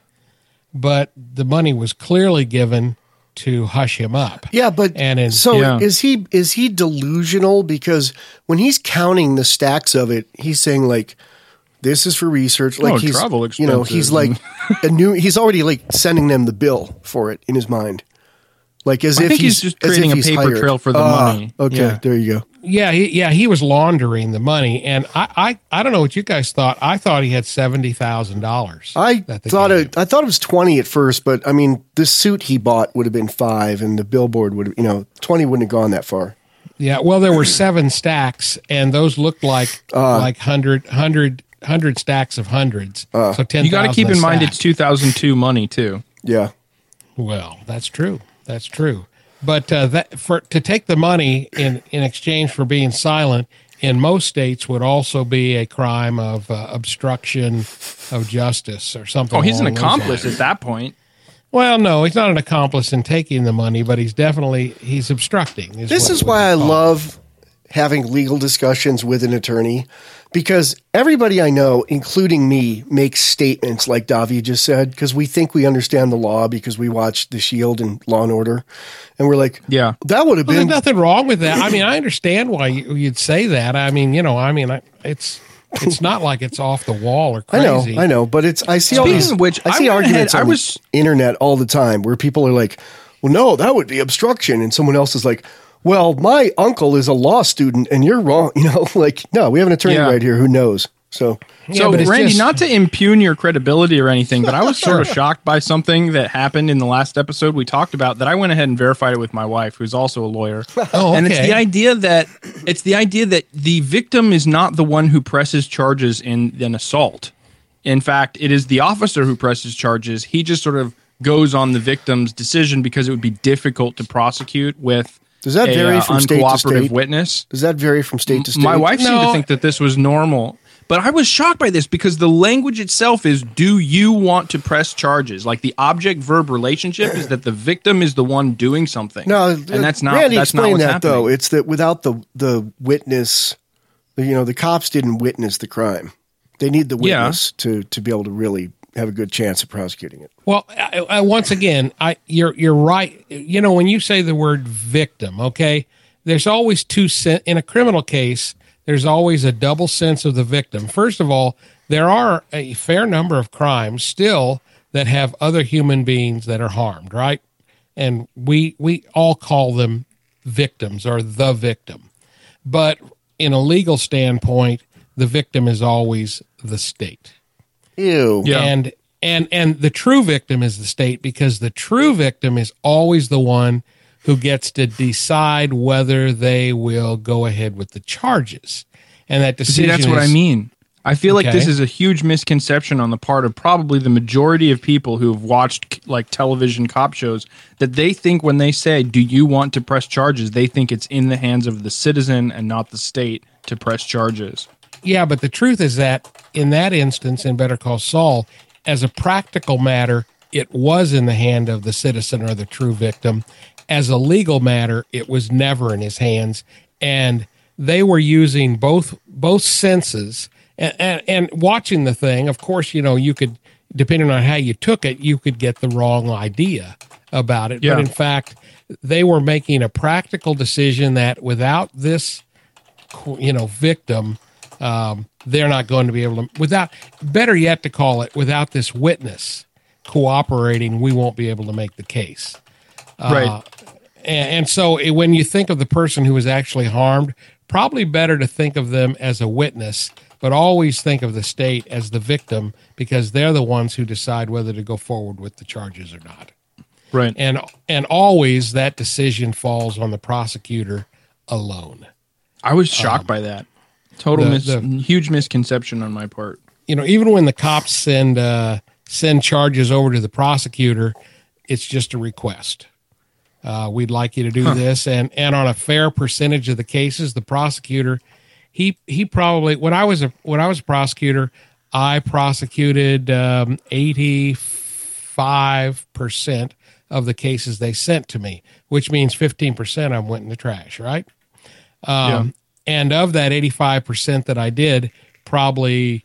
S2: But the money was clearly given to hush him up.
S1: yeah, but
S2: And in-
S1: so
S3: yeah.
S1: is he? Is he delusional? Because when he's counting the stacks of it, he's saying like, "This is for research." Like
S3: Oh,
S1: he's,
S3: travel
S1: you know, he's
S3: expenses
S1: like a new. He's already like sending them the bill for it in his mind, like as
S3: I
S1: if
S3: think
S1: he's,
S3: he's just
S1: as if
S3: creating a
S1: he's
S3: paper
S1: hired.
S3: trail for the
S1: Ah,
S3: money.
S1: Okay,
S3: Yeah.
S1: there you go.
S2: Yeah, he, yeah, he was laundering the money, and I, I, I don't know what you guys thought. I thought he had seventy thousand dollars.
S1: I thought it. I thought it was twenty at first, but I mean, the suit he bought would have been five, and the billboard would, have, you know, twenty wouldn't have gone that far.
S2: Yeah, well, there were seven stacks, and those looked like
S1: Uh.
S2: like hundred, hundred, hundred stacks of hundreds.
S1: Uh.
S2: so ten.
S3: You got to keep in mind it's two thousand two money too.
S1: Yeah,
S2: Well, that's true. That's true. But uh, that for to take the money in, in exchange for being silent in most states would also be a crime of uh, obstruction of justice or something.
S3: Oh, he's an
S2: along those
S3: accomplice
S2: lines.
S3: at that point.
S2: Well, no, he's not an accomplice in taking the money, but he's definitely he's obstructing.
S1: this
S2: what
S1: is
S2: it would
S1: why
S2: be
S1: I
S2: called.
S1: love having legal discussions with an attorney, because everybody I know, including me, makes statements like Davi just said, because we think we understand the law because we watch The Shield and Law and Order, and we're like,
S3: Yeah.
S1: that would have
S2: Well,
S1: been
S2: there's nothing wrong with that. I mean, I understand why you, you'd say that. I mean, you know, I mean, I, it's it's not like it's off the wall or
S1: I know,
S2: crazy.
S1: I know, but it's I see all
S3: Speaking
S1: these.
S3: of which,
S1: I see
S3: I went
S1: arguments
S3: ahead-
S1: on
S3: I was-
S1: the internet all the time where people are like, "Well, no, that would be obstruction," and someone else is like, "Well, my uncle is a law student, and you're wrong." You know, like, no, we have an attorney
S3: Yeah.
S1: right here who knows. So,
S2: Yeah,
S3: So,
S2: but it's
S3: Randy,
S2: just-
S3: not to impugn your credibility or anything, but I was sort of shocked by something that happened in the last episode we talked about that I went ahead and verified it with my wife, who's also a lawyer.
S2: Oh,
S3: And it's
S2: okay.
S3: the idea that it's the idea that the victim is not the one who presses charges in an assault. In fact, it is the officer who presses charges. He just sort of goes on the victim's decision because it would be difficult to prosecute with
S1: Does that
S3: a,
S1: vary
S3: uh,
S1: from state to
S3: uncooperative
S1: state?
S3: witness.
S1: Does that vary from state to state?
S3: My wife seemed
S2: No.
S3: to think that this was normal, but I was shocked by this because the language itself is, do you want to press charges? Like the object-verb relationship is that the victim is the one doing something.
S1: No,
S3: and that's not,
S1: Randy
S3: that's not
S1: explained
S3: what's
S1: that,
S3: happening.
S1: though. It's that without the, the witness, you know, the cops didn't witness the crime. They need the
S3: Yeah.
S1: witness to, to be able to really have a good chance of prosecuting it.
S2: Well, I, I, once again, I you're you're right. You know, when you say the word victim, okay, there's always two sen- in a criminal case. There's always a double sense of the victim. First of all, there are a fair number of crimes still that have other human beings that are harmed, right? And we we all call them victims or the victim. But in a legal standpoint, the victim is always the state.
S1: Ew.
S3: Yeah.
S2: And and and the true victim is the state, because the true victim is always the one who gets to decide whether they will go ahead with the charges. And that decision
S3: See, that's what
S2: is,
S3: I mean. I feel like
S2: Okay.
S3: this is a huge misconception on the part of probably the majority of people who have watched like television cop shows, that they think when they say, do you want to press charges, they think it's in the hands of the citizen and not the state to press charges.
S2: Yeah, but the truth is that in that instance, in Better Call Saul, as a practical matter, it was in the hand of the citizen or the true victim. As a legal matter, it was never in his hands, and they were using both both senses. And, and, and watching the thing, of course, you know, you could, depending on how you took it, you could get the wrong idea about it.
S3: Yeah.
S2: But in fact, they were making a practical decision that without this, you know, victim, um, they're not going to be able to, without, better yet to call it, without this witness cooperating, we won't be able to make the case.
S3: Right.
S2: Uh, and, and so it- when you think of the person who was actually harmed, probably better to think of them as a witness, but always think of the state as the victim, because they're the ones who decide whether to go forward with the charges or not.
S3: Right.
S2: And and always that decision falls on the prosecutor alone.
S3: I was shocked by that. Total
S2: the-
S3: mis-
S2: the-
S3: huge misconception on my part.
S2: You know, even when the cops send uh, send charges over to the prosecutor, it's just a request. Uh, we'd like you to do this, and and on a fair percentage of the cases, the prosecutor, he he probably when I was a when I was a prosecutor, I prosecuted um, eighty-five percent of the cases they sent to me, which means fifteen percent I went in the trash, right? Um, And of that eighty-five percent that I did, probably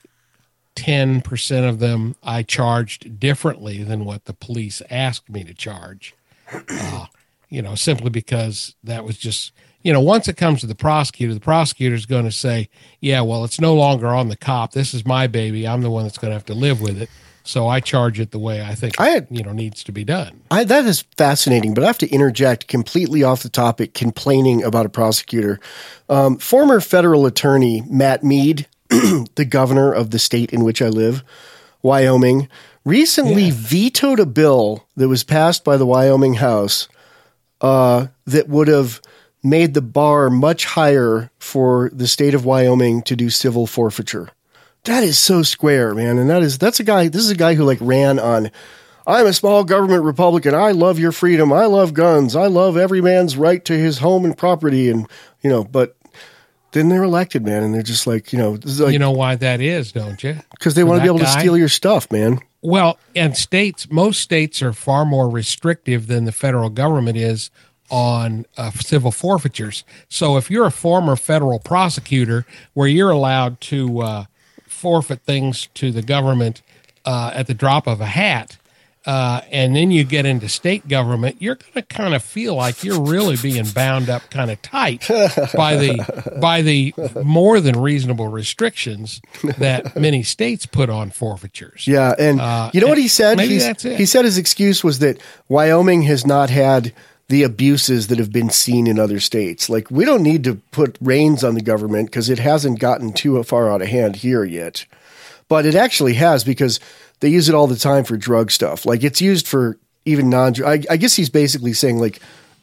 S2: ten percent of them I charged differently than what the police asked me to charge. Uh, you know, simply because that was just, you know, once it comes to the prosecutor, the prosecutor is going to say, yeah, well, it's no longer on the cop. This is my baby. I'm the one that's going to have to live with it. So I charge it the way I think,
S1: I had-
S2: you know, needs to be done.
S1: I, that is fascinating, but I have to interject completely off the topic, complaining about a prosecutor. Um, former federal attorney Matt Mead, the governor of the state in which I live, Wyoming, recently
S2: Yeah.
S1: vetoed a bill that was passed by the Wyoming House uh, that would have made the bar much higher for the state of Wyoming to do civil forfeiture. That is so square, man. And that is, that's a guy, this is a guy who like ran on, I'm a small government Republican. I love your freedom. I love guns. I love every man's right to his home and property. And, you know, but then they're elected, man. And they're just like, you know, this is like,
S2: You know why that is, don't you?
S1: because they
S2: for
S1: want to be
S2: that
S1: able to
S2: guy?
S1: steal your stuff, man.
S2: Well, and states, most states are far more restrictive than the federal government is on uh, civil forfeitures. So if you're a former federal prosecutor where you're allowed to uh, forfeit things to the government uh, at the drop of a hat, uh, and then you get into state government, you're going to kind of feel like you're really being bound up kind of tight by the by the more than reasonable restrictions that many states put on forfeitures.
S1: Yeah, and
S2: Uh,
S1: you know what he said?
S2: maybe
S1: He's-
S2: that's it.
S1: He said his excuse was that Wyoming has not had the abuses that have been seen in other states. Like, we don't need to put reins on the government because it hasn't gotten too far out of hand here yet. But it actually has, because they use it all the time for drug stuff. Like, it's used for even non I, I guess he's basically saying, like,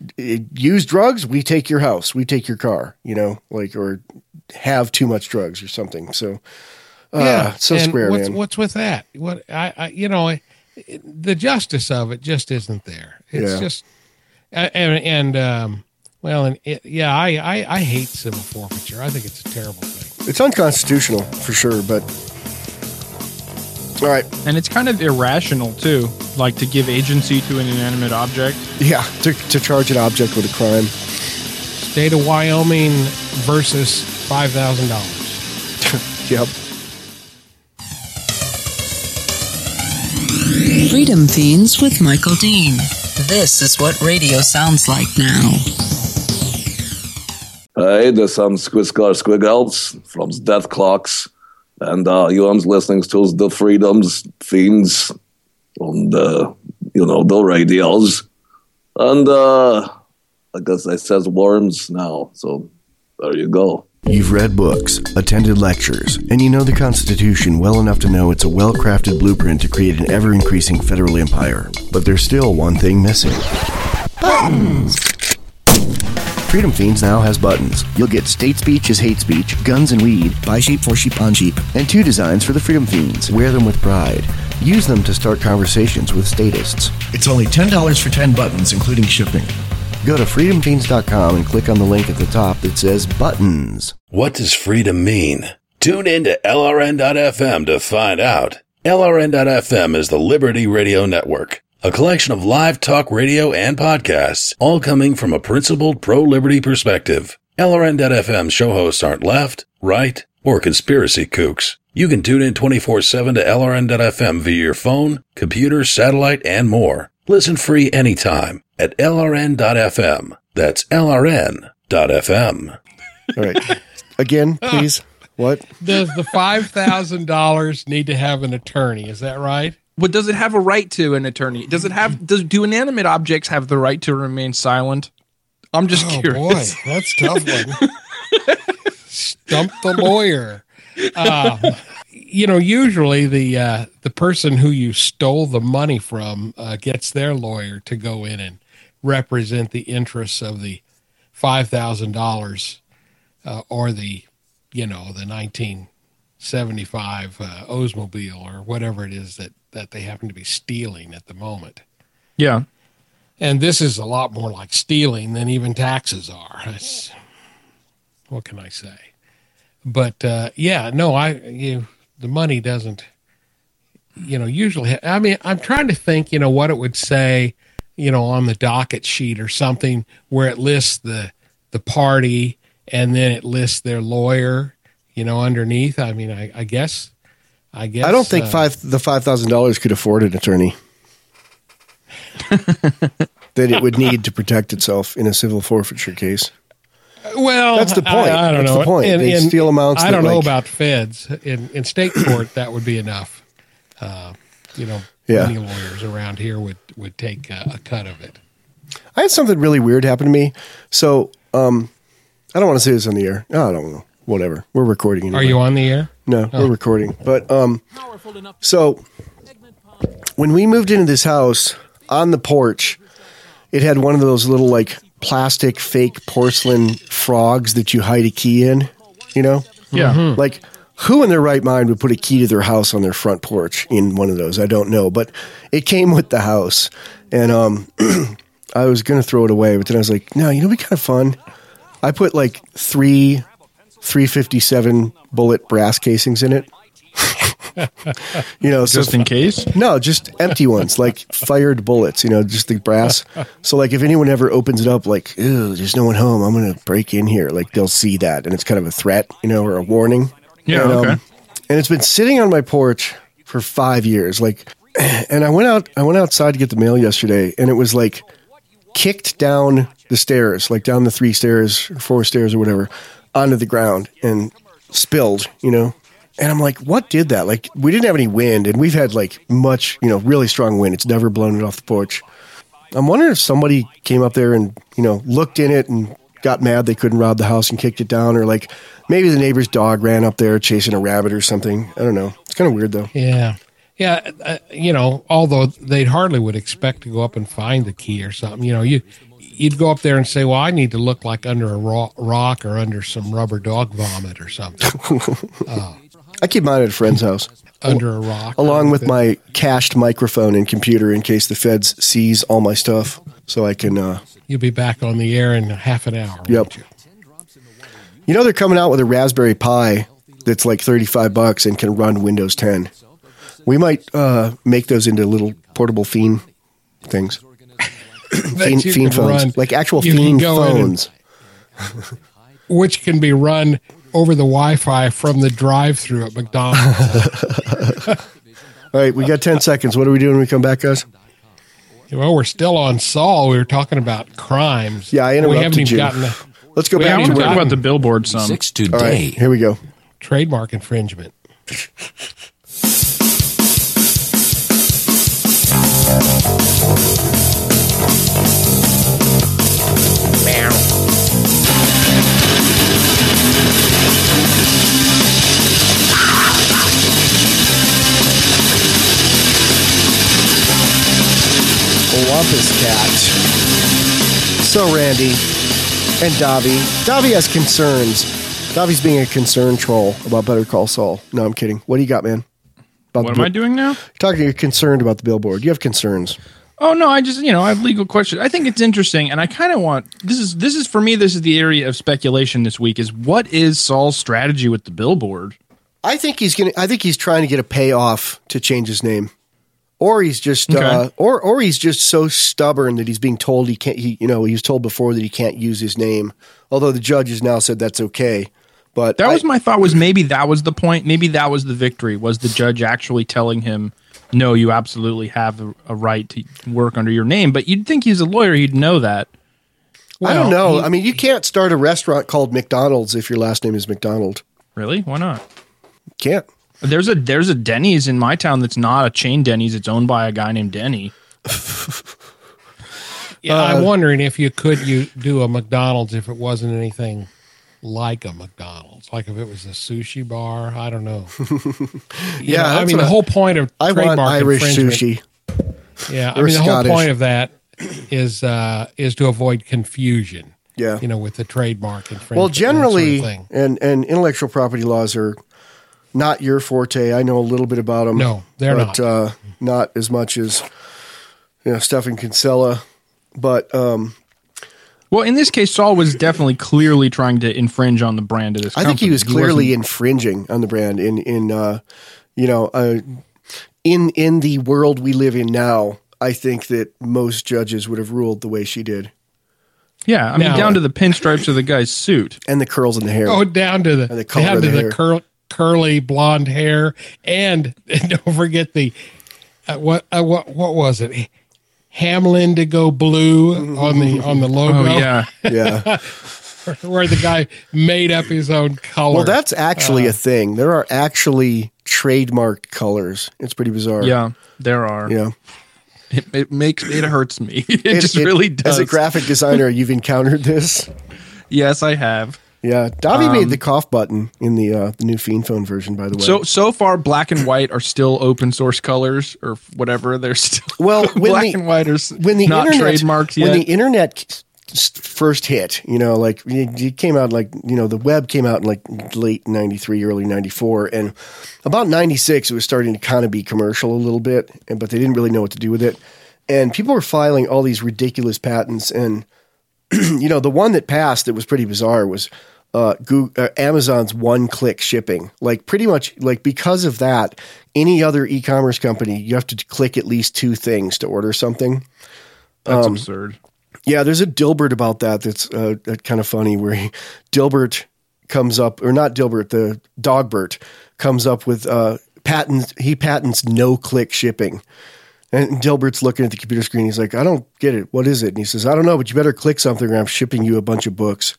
S1: use drugs, we take your house, we take your car, you know, like, or have too much drugs or something. So, uh,
S2: yeah,
S1: so
S2: and
S1: square,
S2: what's,
S1: man.
S2: What's with that? What I, I you know, it, it- the justice of it just isn't there. It's
S1: Yeah.
S2: just, uh, and and um, Well, and it, yeah, I, I, I hate civil forfeiture. I think it's a terrible thing.
S1: It's unconstitutional for sure, but all right.
S3: And it's kind of irrational too, like to give agency to an inanimate object.
S1: Yeah, to, to charge an object with a crime.
S2: State of Wyoming versus five thousand dollars.
S1: Yep.
S6: Freedom Fiends with Michael Dean. This is what radio sounds like now.
S8: Hey, this is Squiscar Squiggles from Death Clocks. And uh, you are listening to the Freedom's Fiends on the, you know, the radios. And uh, I guess it says worms now. So there you go.
S5: You've read books, attended lectures, and you know the Constitution well enough to know it's a well-crafted blueprint to create an ever-increasing federal empire. But there's still one thing missing. Buttons! Freedom Fiends now has buttons. You'll get state speech is hate speech, guns and weed, buy sheep for sheep on sheep, and two designs for the Freedom Fiends. Wear them with pride. Use them to start conversations with statists.
S9: It's only ten dollars for ten buttons, including shipping.
S5: Go to freedom fiends dot com and click on the link at the top that says buttons.
S10: What does freedom mean? Tune in to L R N dot F M to find out. L R N dot F M is the Liberty Radio Network, a collection of live talk radio and podcasts, all coming from a principled pro-liberty perspective. L R N dot F M show hosts aren't left, right, or conspiracy kooks. You can tune in twenty-four seven to L R N dot F M via your phone, computer, satellite, and more. Listen free anytime at L R N dot F M. That's L R N dot F M.
S1: All right. Again, please. What?
S2: Does the five thousand dollars need to have an attorney? Is that right?
S3: What does it have a right to an attorney? Does it have? Does do inanimate objects have the right to remain silent? I'm just
S2: oh,
S3: curious.
S2: Boy, that's a tough one. Stump the lawyer. Um, you know, usually the uh, the person who you stole the money from uh, gets their lawyer to go in and represent the interests of the five thousand dollars uh, or the, you know, the nineteen seventy-five uh, Oldsmobile or whatever it is that, that they happen to be stealing at the moment.
S3: Yeah.
S2: And this is a lot more like stealing than even taxes are. That's, what can I say? But, uh, yeah, no, I, you, the money doesn't, you know, usually, ha- I mean, I'm trying to think, you know, what it would say, you know, on the docket sheet or something where it lists the, the party and then it lists their lawyer, you know, underneath. I mean, I, I guess, I guess.
S1: I don't think
S2: uh,
S1: five the five thousand dollars could afford an attorney. That it would need to protect itself in a civil forfeiture case.
S2: Well,
S1: that's the point.
S2: I, I don't
S1: that's
S2: know.
S1: the point.
S2: In,
S1: they
S2: in,
S1: steal amounts.
S2: I
S1: that,
S2: don't know
S1: like,
S2: about feds. In, in state court, that would be enough. Uh, you know,
S1: Yeah.
S2: many lawyers around here would, would take a, a cut of it.
S1: I had something really weird happen to me. So, um, I don't want to say this on the air. Oh, I don't know. Whatever. We're recording. Anyway.
S2: Are you on the air?
S1: No,
S2: Oh.
S1: we're recording. But um, so when we moved into this house, on the porch, it had one of those little like plastic fake porcelain frogs that you hide a key in. You know?
S3: Yeah.
S2: Mm-hmm.
S1: Like, who in their right mind would put a key to their house on their front porch in one of those? I don't know, but it came with the house, and um, I was gonna throw it away, but then I was like, no, you know, it'd be kind of fun. I put like three three fifty-seven bullet brass casings in it. You know,
S3: Just
S1: so
S3: in case?
S1: No, just empty ones, like fired bullets. You know, just the brass. So, like, if anyone ever opens it up, like, ew, there's no one home, I'm gonna break in here. Like, they'll see that, and it's kind of a threat, you know, or a warning.
S3: Yeah,
S1: and,
S3: okay.
S1: Um, and it's been sitting on my porch for five years. Like, and I went out, I went outside to get the mail yesterday, and it was like kicked down the stairs, like down the three stairs, or four stairs, or whatever, onto the ground and spilled. You know, and I'm like, what did that? Like, we didn't have any wind, and we've had like much, you know, really strong wind. It's never blown it off the porch. I'm wondering if somebody came up there and, you know, looked in it and got mad they couldn't rob the house and kicked it down, or like maybe the neighbor's dog ran up there chasing a rabbit or something. I don't know. It's kind of weird though.
S2: Yeah. Yeah. Uh, you know, although they hardly would expect to go up and find the key or something, you know, you, you'd go up there and say, well, I need to look like under a ro- rock or under some rubber dog vomit or something. uh,
S1: I keep mine at a friend's house.
S2: Under a rock.
S1: Along with my cached microphone and computer in case the feds seize all my stuff. so I can. Uh,
S2: You'll be back on the air in half an hour.
S1: Yep.
S2: won't You?
S1: you know they're coming out with a Raspberry Pi that's like thirty-five bucks and can run Windows ten. We might uh, make those into little portable Fiend things. Fiend,
S2: you
S1: Fiend
S2: can
S1: phones,
S2: run.
S1: like actual
S2: You can
S1: Fiend
S2: go in and-
S1: phones.
S2: Which can be run over the Wi-Fi from the drive-through at McDonald's.
S1: All right, we got ten seconds. What are we doing when we come back, guys?
S2: Well, we're still on Saul. We were talking about crimes.
S1: Yeah, I
S2: we
S1: interrupted
S2: haven't even
S1: you.
S2: gotten the
S1: Let's go
S2: We
S1: back
S3: I
S2: haven't
S1: to
S3: want to
S1: where-
S3: talk about the billboard some.
S11: Six today.
S1: All right, here we go.
S2: trademark infringement.
S1: Wampus cat. So Randy and Davi. Davi has concerns. Davi's being a concern troll about Better Call Saul. No, I'm kidding. What do you got, man? About
S3: What
S1: the
S3: am I doing now?
S1: Talking, you're concerned about the billboard. You have concerns.
S3: Oh no, I just you know I have legal questions. I think it's interesting, and I kind of want this is this is for me. This is the area of speculation this week. Is what is Saul's strategy with the billboard?
S1: I think he's gonna. I think he's trying to get a payoff to change his name, or he's just,
S3: Okay.
S1: uh, or or he's just so stubborn that he's being told he can't. He, you know, he was told before that he can't use his name. Although the judge has now said that's okay. But
S3: That
S1: I-
S3: was my thought. Was maybe that was the point. Maybe that was the victory. Was the judge actually telling him, "No, you absolutely have a, a right to work under your name"? But you'd think he's a lawyer; he'd know that.
S1: I don't
S2: Well,
S1: know.
S2: he-
S1: I mean, you can't start a restaurant called McDonald's if your last name is McDonald.
S3: Really? Why not?
S1: Can't.
S3: There's a there's a Denny's in my town that's not a chain Denny's. It's owned by a guy named Denny.
S2: Yeah,
S1: Uh,
S2: I'm wondering if you could you do a McDonald's if it wasn't anything like a McDonald's, like if it was a sushi bar. I don't know. You
S1: Yeah,
S2: know, I
S1: that's
S2: mean
S1: what
S2: the
S1: I-
S2: whole point of
S1: I want
S2: trademark
S1: Irish
S2: infringement-
S1: sushi.
S2: Yeah, I
S1: Or
S2: mean the
S1: Scottish.
S2: whole point of that is uh, is to avoid confusion.
S1: Yeah.
S2: You know, with the trademark infringement.
S1: Well,
S2: and that sort of
S1: generally,
S2: thing.
S1: and, and intellectual property laws are not your forte. I know a little bit about them.
S2: No, they're
S1: but,
S2: not.
S1: Uh, not as much as you know Stefan Kinsella. But um,
S3: Well, in this case, Saul was definitely clearly trying to infringe on the brand of this
S1: I
S3: company.
S1: think he was clearly
S3: wasn't-
S1: infringing on the brand in in uh, you know uh, in in the world we live in now. I think that most judges would have ruled the way she did,
S3: Yeah, I mean,
S2: Now-
S3: down to the pinstripes of the guy's suit.
S1: and the curls in the hair.
S2: Oh, down to the,
S1: And the color
S2: down
S1: of
S2: to
S1: the
S2: the,
S1: hair.
S2: curl, curly blonde hair, and, and don't forget the uh, what uh, what what was it? Hamlin to go blue on the on the logo.
S3: Oh yeah,
S1: Yeah.
S2: where the guy made up his own color.
S1: Well, that's actually
S2: Uh,
S1: a thing. There are actually trademarked colors. It's pretty bizarre.
S3: yeah. There are.
S1: Yeah.
S3: It, it makes it hurts me. It,
S1: It-
S3: just
S1: it-
S3: really does.
S1: As a graphic designer, you've encountered this.
S3: yes, I have.
S1: Yeah, Davi
S3: Um,
S1: made the cough button in the uh, the new Fiend Phone version, by the way.
S3: So so far, black and white are still open source colors or whatever. They're still
S1: well, when
S3: black
S1: the,
S3: and white are s-
S1: when the
S3: not
S1: internet
S3: trademarked yet.
S1: when the internet s- first hit, you know, like it it came out like you know the web came out in like late ninety-three, early ninety-four, and about ninety-six it was starting to kind of be commercial a little bit, and but they didn't really know what to do with it, and people were filing all these ridiculous patents, and you know the one that passed that was pretty bizarre was uh, Google, uh, Amazon's one-click shipping. Like pretty much like because of that, any other e-commerce company you have to click at least two things to order something.
S3: That's
S1: um,
S3: absurd.
S1: Yeah, there's a Dilbert about that that's uh, kind of funny where he, Dilbert comes up, or not Dilbert, the Dogbert comes up with uh, patents. He patents no-click shipping. And Dilbert's looking at the computer screen. He's like, I don't get it. What is it? And he says, I don't know, but you better click something or I'm shipping you a bunch of books.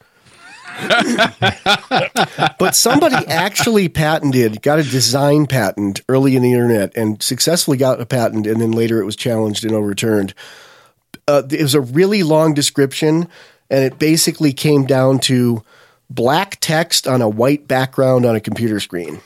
S1: But somebody actually patented, got a design patent early in the internet and successfully got a patent. And then later it was challenged and overturned. Uh, it was a really long description, and it basically came down to black text on a white background on a computer screen.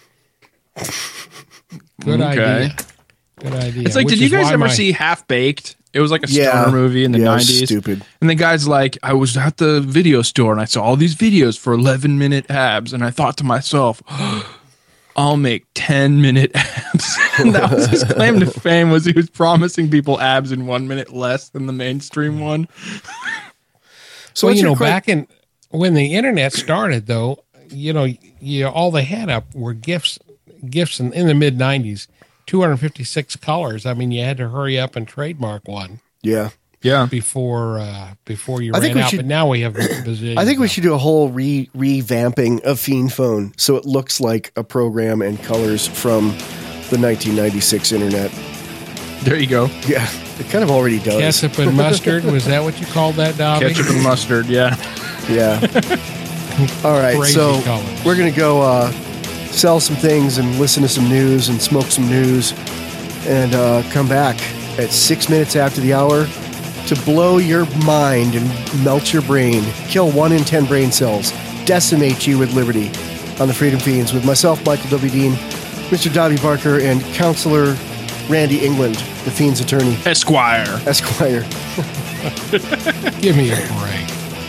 S2: good
S3: Okay.
S2: idea. Good idea.
S3: It's like,
S2: Which
S3: did you
S2: is
S3: guys
S2: why
S3: ever
S2: my-
S3: see Half Baked? It was like a
S1: Yeah.
S3: stoner movie in the
S1: Yeah, it was
S3: nineties.
S1: stupid.
S3: And the guy's like, I was at the video store and I saw all these videos for eleven minute abs. And I thought to myself, I'll make ten minute abs. And that was his claim to fame, was he was promising people abs in one minute less than the mainstream one.
S2: So, well, you know, back in when the internet started, though, you know, you all they had up were GIFs, GIFs in, in the mid nineties, two hundred fifty-six colors. I mean, you had to hurry up and trademark one.
S1: Yeah.
S3: Yeah.
S2: Before uh, before you
S1: I
S2: ran
S1: think we
S2: out,
S1: should,
S2: but now we have bazillions.
S1: I think we should do a whole re revamping of Fiend Phone so it looks like a program and colors from the nineteen ninety-six internet.
S3: There you go.
S1: Yeah, it kind of already does.
S2: Ketchup and mustard, was that what you called that, Dobby?
S3: Ketchup and mustard, yeah.
S1: Yeah. All right,
S2: Crazy
S1: so
S2: colors.
S1: we're going to go uh, sell some things and listen to some news and smoke some news and uh, come back at six minutes after the hour to blow your mind and melt your brain, kill one in ten brain cells, decimate you with liberty on the Freedom Fiends with myself, Michael W. Dean, Mister Dobby Barker, and Counselor Randy England, the Fiends attorney.
S3: Esquire.
S1: Esquire.
S2: Give me a break.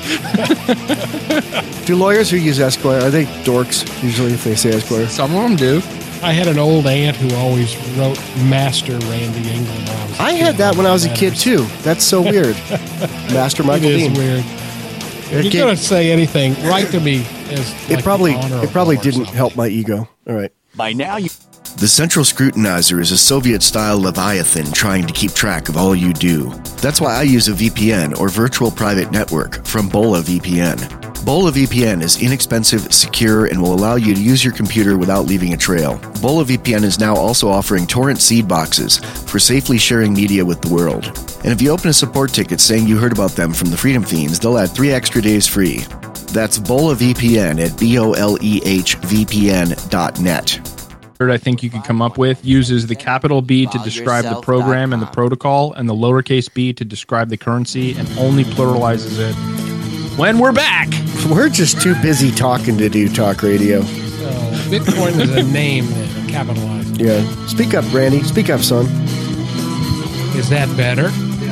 S1: Do lawyers who use Esquire, are they dorks usually if they say Esquire?
S3: Some of them do.
S2: I had an old aunt who always wrote Master Randy England. When I, was a
S1: I
S2: kid
S1: had that when I was a
S2: letters.
S1: kid too. That's so weird. Master Michael
S2: It is
S1: Dean.
S2: weird.
S1: It
S2: If you're
S1: gave-
S2: going to say anything, write to me as
S1: It
S2: like
S1: probably
S2: the honor
S1: it probably
S2: or
S1: didn't
S2: something.
S1: help my ego. All right.
S11: By now, you.
S5: The Central Scrutinizer is a Soviet-style Leviathan trying to keep track of all you do. That's why I use a V P N, or Virtual Private Network, from Bola V P N. Bola V P N is inexpensive, secure, and will allow you to use your computer without leaving a trail. Bola V P N is now also offering torrent seed boxes for safely sharing media with the world. And if you open a support ticket saying you heard about them from the Freedom Fiends, they'll add three extra days free. That's Bola V P N at B O L E H V P N dot net.
S3: I think you could come up with uses the capital B to describe the program and the protocol, and the lowercase b to describe the currency, and only pluralizes it when we're back.
S1: We're just too busy talking to do talk radio.
S2: So Bitcoin is a name that capitalized.
S1: Yeah. Speak up, Randy. Speak up, son.
S2: Is that better?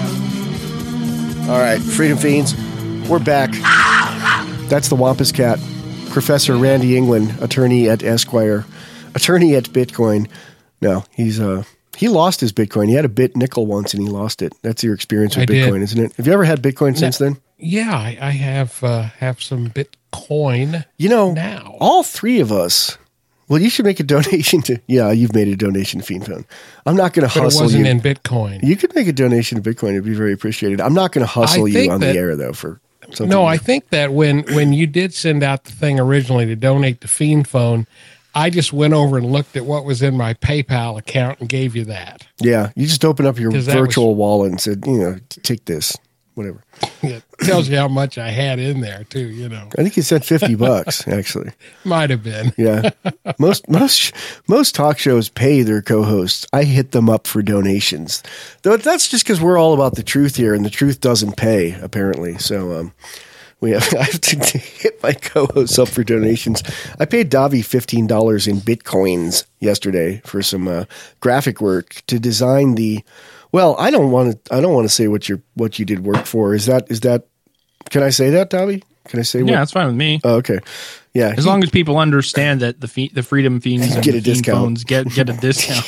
S1: All right, Freedom Fiends, we're back. That's the Wampus Cat, Professor Randy England, attorney at Esquire, attorney at Bitcoin. No, he's uh he lost his Bitcoin. He had a bit nickel once and he lost it. That's your experience with
S2: I
S1: Bitcoin,
S2: did.
S1: isn't it? Have you ever had Bitcoin since then?
S2: Yeah, I, I have uh, have some Bitcoin.
S1: You know,
S2: now
S1: all three of us. Well, you should make a donation to. Yeah, you've made a donation to Fiend Phone. I'm not going to
S2: but
S1: hustle
S2: it wasn't
S1: you.
S2: in Bitcoin.
S1: You could make a donation to Bitcoin. It'd be very appreciated. I'm not going to hustle
S2: I
S1: you
S2: think
S1: on
S2: that-
S1: the air though for something.
S2: No, I think that when when you did send out the thing originally to donate to Fiend Phone, I just went over and looked at what was in my PayPal account and gave you that.
S1: Yeah, you just open up your
S2: 'Cause that
S1: virtual wallet and said, you know, take this, whatever.
S2: It tells you how much I had in there too. You know,
S1: I think you said fifty bucks actually.
S2: might have been.
S1: Yeah, most most most talk shows pay their co-hosts. I hit them up for donations, though. That's just because we're all about the truth here, and the truth doesn't pay apparently. So um, we have I have to hit my co-hosts up for donations. I paid Davi fifteen dollars in bitcoins yesterday for some uh, graphic work to design the. Well, I don't want to. I don't want to say what you what you did work for. Is that is that? Can I say that, Davi? Can I say?
S3: Yeah,
S1: what?
S3: that's fine with me.
S1: Oh, okay. Yeah,
S3: As
S1: he-
S3: long as people understand that the fe- the Freedom Fiends and
S1: Get a
S3: the Fiend
S1: discount.
S3: Phones get get a discount.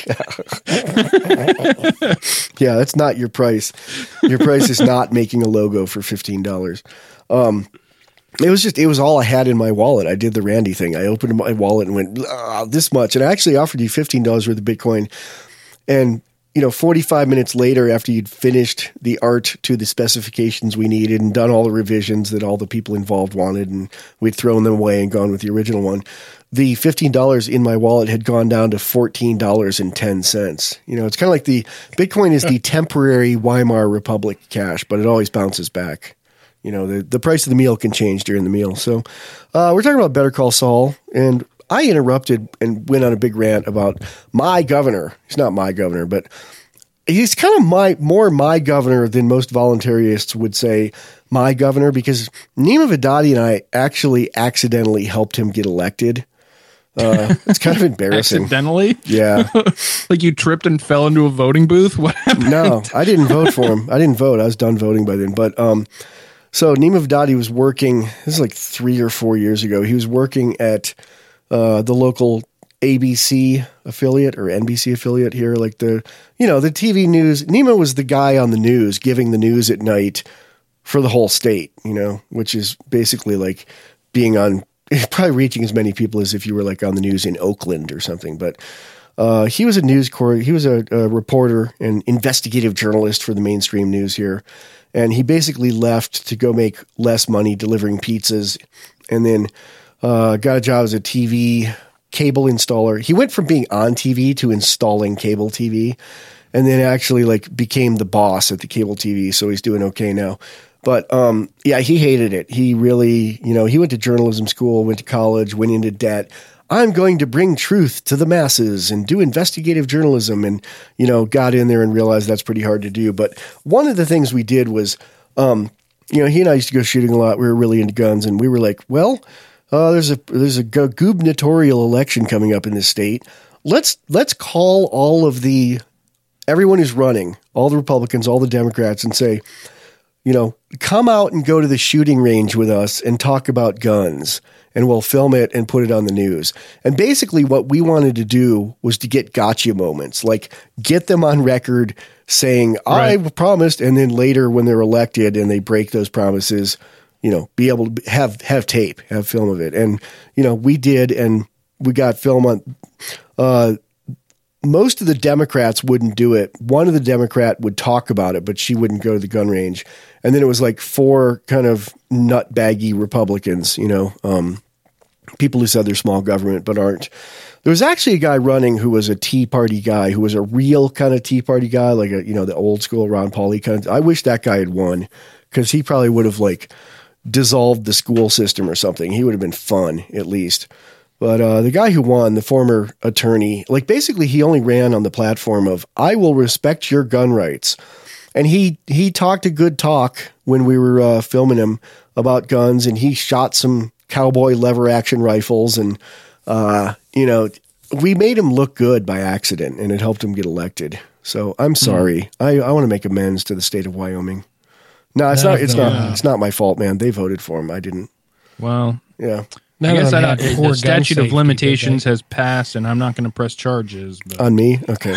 S1: Yeah, that's not your price. Your price is not making a logo for fifteen dollars. Um, it was just, it was all I had in my wallet. I did the Randy thing. I opened my wallet and went, ah, this much. And I actually offered you fifteen dollars worth of Bitcoin. And, you know, forty-five minutes later, after you'd finished the art to the specifications we needed and done all the revisions that all the people involved wanted, and we'd thrown them away and gone with the original one, the fifteen dollars in my wallet had gone down to fourteen dollars and ten cents. You know, it's kind of like the Bitcoin is the temporary Weimar Republic cash, but it always bounces back. You know, the, the price of the meal can change during the meal. So uh, we're talking about Better Call Saul, and I interrupted and went on a big rant about my governor. He's not my governor, but he's kind of my more my governor than most voluntarists would say my governor, because Nima Vidadi and I actually accidentally helped him get elected. Uh, it's kind of embarrassing.
S3: Accidentally?
S1: Yeah.
S3: Like you tripped and fell into a voting booth? What happened?
S1: No, I didn't vote for him. I didn't vote. I was done voting by then. But um, so Nima Vidadi was working, this is like three or four years ago. He was working at uh, the local A B C affiliate or N B C affiliate here. Like the, you know, the T V news. Nima was the guy on the news giving the news at night for the whole state, you know, which is basically like being on, probably reaching as many people as if you were like on the news in Oakland or something. But uh, he was a news corps. He was a, a reporter and investigative journalist for the mainstream news here. And he basically left to go make less money delivering pizzas, and then uh, got a job as a T V cable installer. He went from being on T V to installing cable T V, and then actually like became the boss at the cable T V. So he's doing okay now. But um, yeah, he hated it. He really, you know, he went to journalism school, went to college, went into debt. I'm going to bring truth to the masses and do investigative journalism, and, you know, got in there and realized that's pretty hard to do. But one of the things we did was, um, you know, he and I used to go shooting a lot. We were really into guns, and we were like, well, uh, there's a there's a gubernatorial election coming up in this state. Let's let's call all of the everyone who's running, all the Republicans, all the Democrats, and say, you know, come out and go to the shooting range with us and talk about guns, and we'll film it and put it on the news. And basically what we wanted to do was to get gotcha moments, like get them on record saying, I right. promised. And then later when they're elected and they break those promises, you know, be able to have, have tape, have film of it. And, you know, we did, and we got film on, uh, most of the Democrats wouldn't do it. One of the Democrat would talk about it, but she wouldn't go to the gun range. And then it was like four kind of nutbaggy Republicans, you know, um, people who said they're small government but aren't. There was actually a guy running who was a Tea Party guy, who was a real kind of Tea Party guy, like a, you know, the old school Ron Pauley kind of. I wish that guy had won, because he probably would have like dissolved the school system or something. He would have been fun, at least. But uh, the guy who won, the former attorney, like basically he only ran on the platform of, I will respect your gun rights. And he, he talked a good talk when we were uh, filming him about guns, and he shot some cowboy lever action rifles. And, uh, you know, we made him look good by accident, and it helped him get elected. So I'm sorry. Mm. I, I want to make amends to the state of Wyoming. No, it's no, not, it's no, not, no. It's not my fault, man. They voted for him. I didn't.
S3: Well,
S1: yeah.
S3: I guess I don't, the statute of limitations has passed, and I'm not going to press charges. But.
S1: On me? Okay.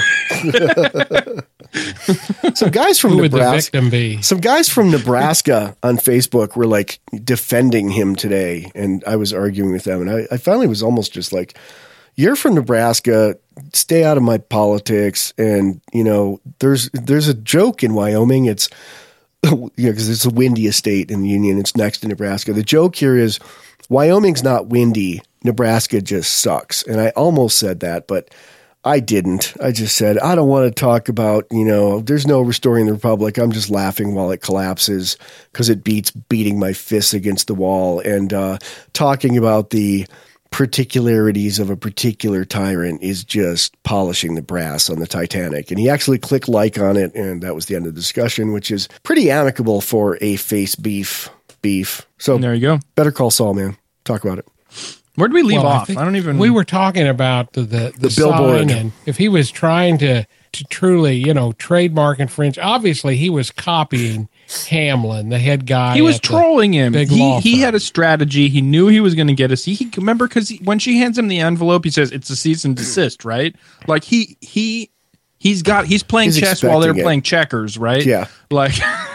S1: Some guys from
S2: Who
S1: Nebraska.
S2: Would the victim be?
S1: Some guys from Nebraska on Facebook were like defending him today, and I was arguing with them, and I, I finally was almost just like, "You're from Nebraska. Stay out of my politics." And you know, there's there's a joke in Wyoming. It's you know, because it's the windiest state in the union. It's next to Nebraska. The joke here is, Wyoming's not windy. Nebraska just sucks. And I almost said that, but I didn't. I just said, I don't want to talk about, you know, there's no restoring the republic. I'm just laughing while it collapses because it beats beating my fists against the wall, and uh, talking about the particularities of a particular tyrant is just polishing the brass on the Titanic. And he actually clicked like on it, and that was the end of the discussion, which is pretty amicable for a face beef. Beef. So
S3: there you go.
S1: Better Call Saul, man. Talk about it.
S3: Where did we leave
S2: well,
S3: off?
S2: I,
S3: I don't even.
S2: We were talking about the the, the,
S1: the billboard,
S2: and if he was trying to to truly, you know, trademark infringe. Obviously, he was copying Hamlin, the head guy.
S3: He was trolling him.
S2: Big
S3: He he had a strategy. He knew he was going to get us. He, he remember because when she hands him the envelope, he says it's a cease and desist, right? Like he he he's got he's playing
S1: he's
S3: chess while they're
S1: it.
S3: playing checkers, right?
S1: Yeah.
S3: Like,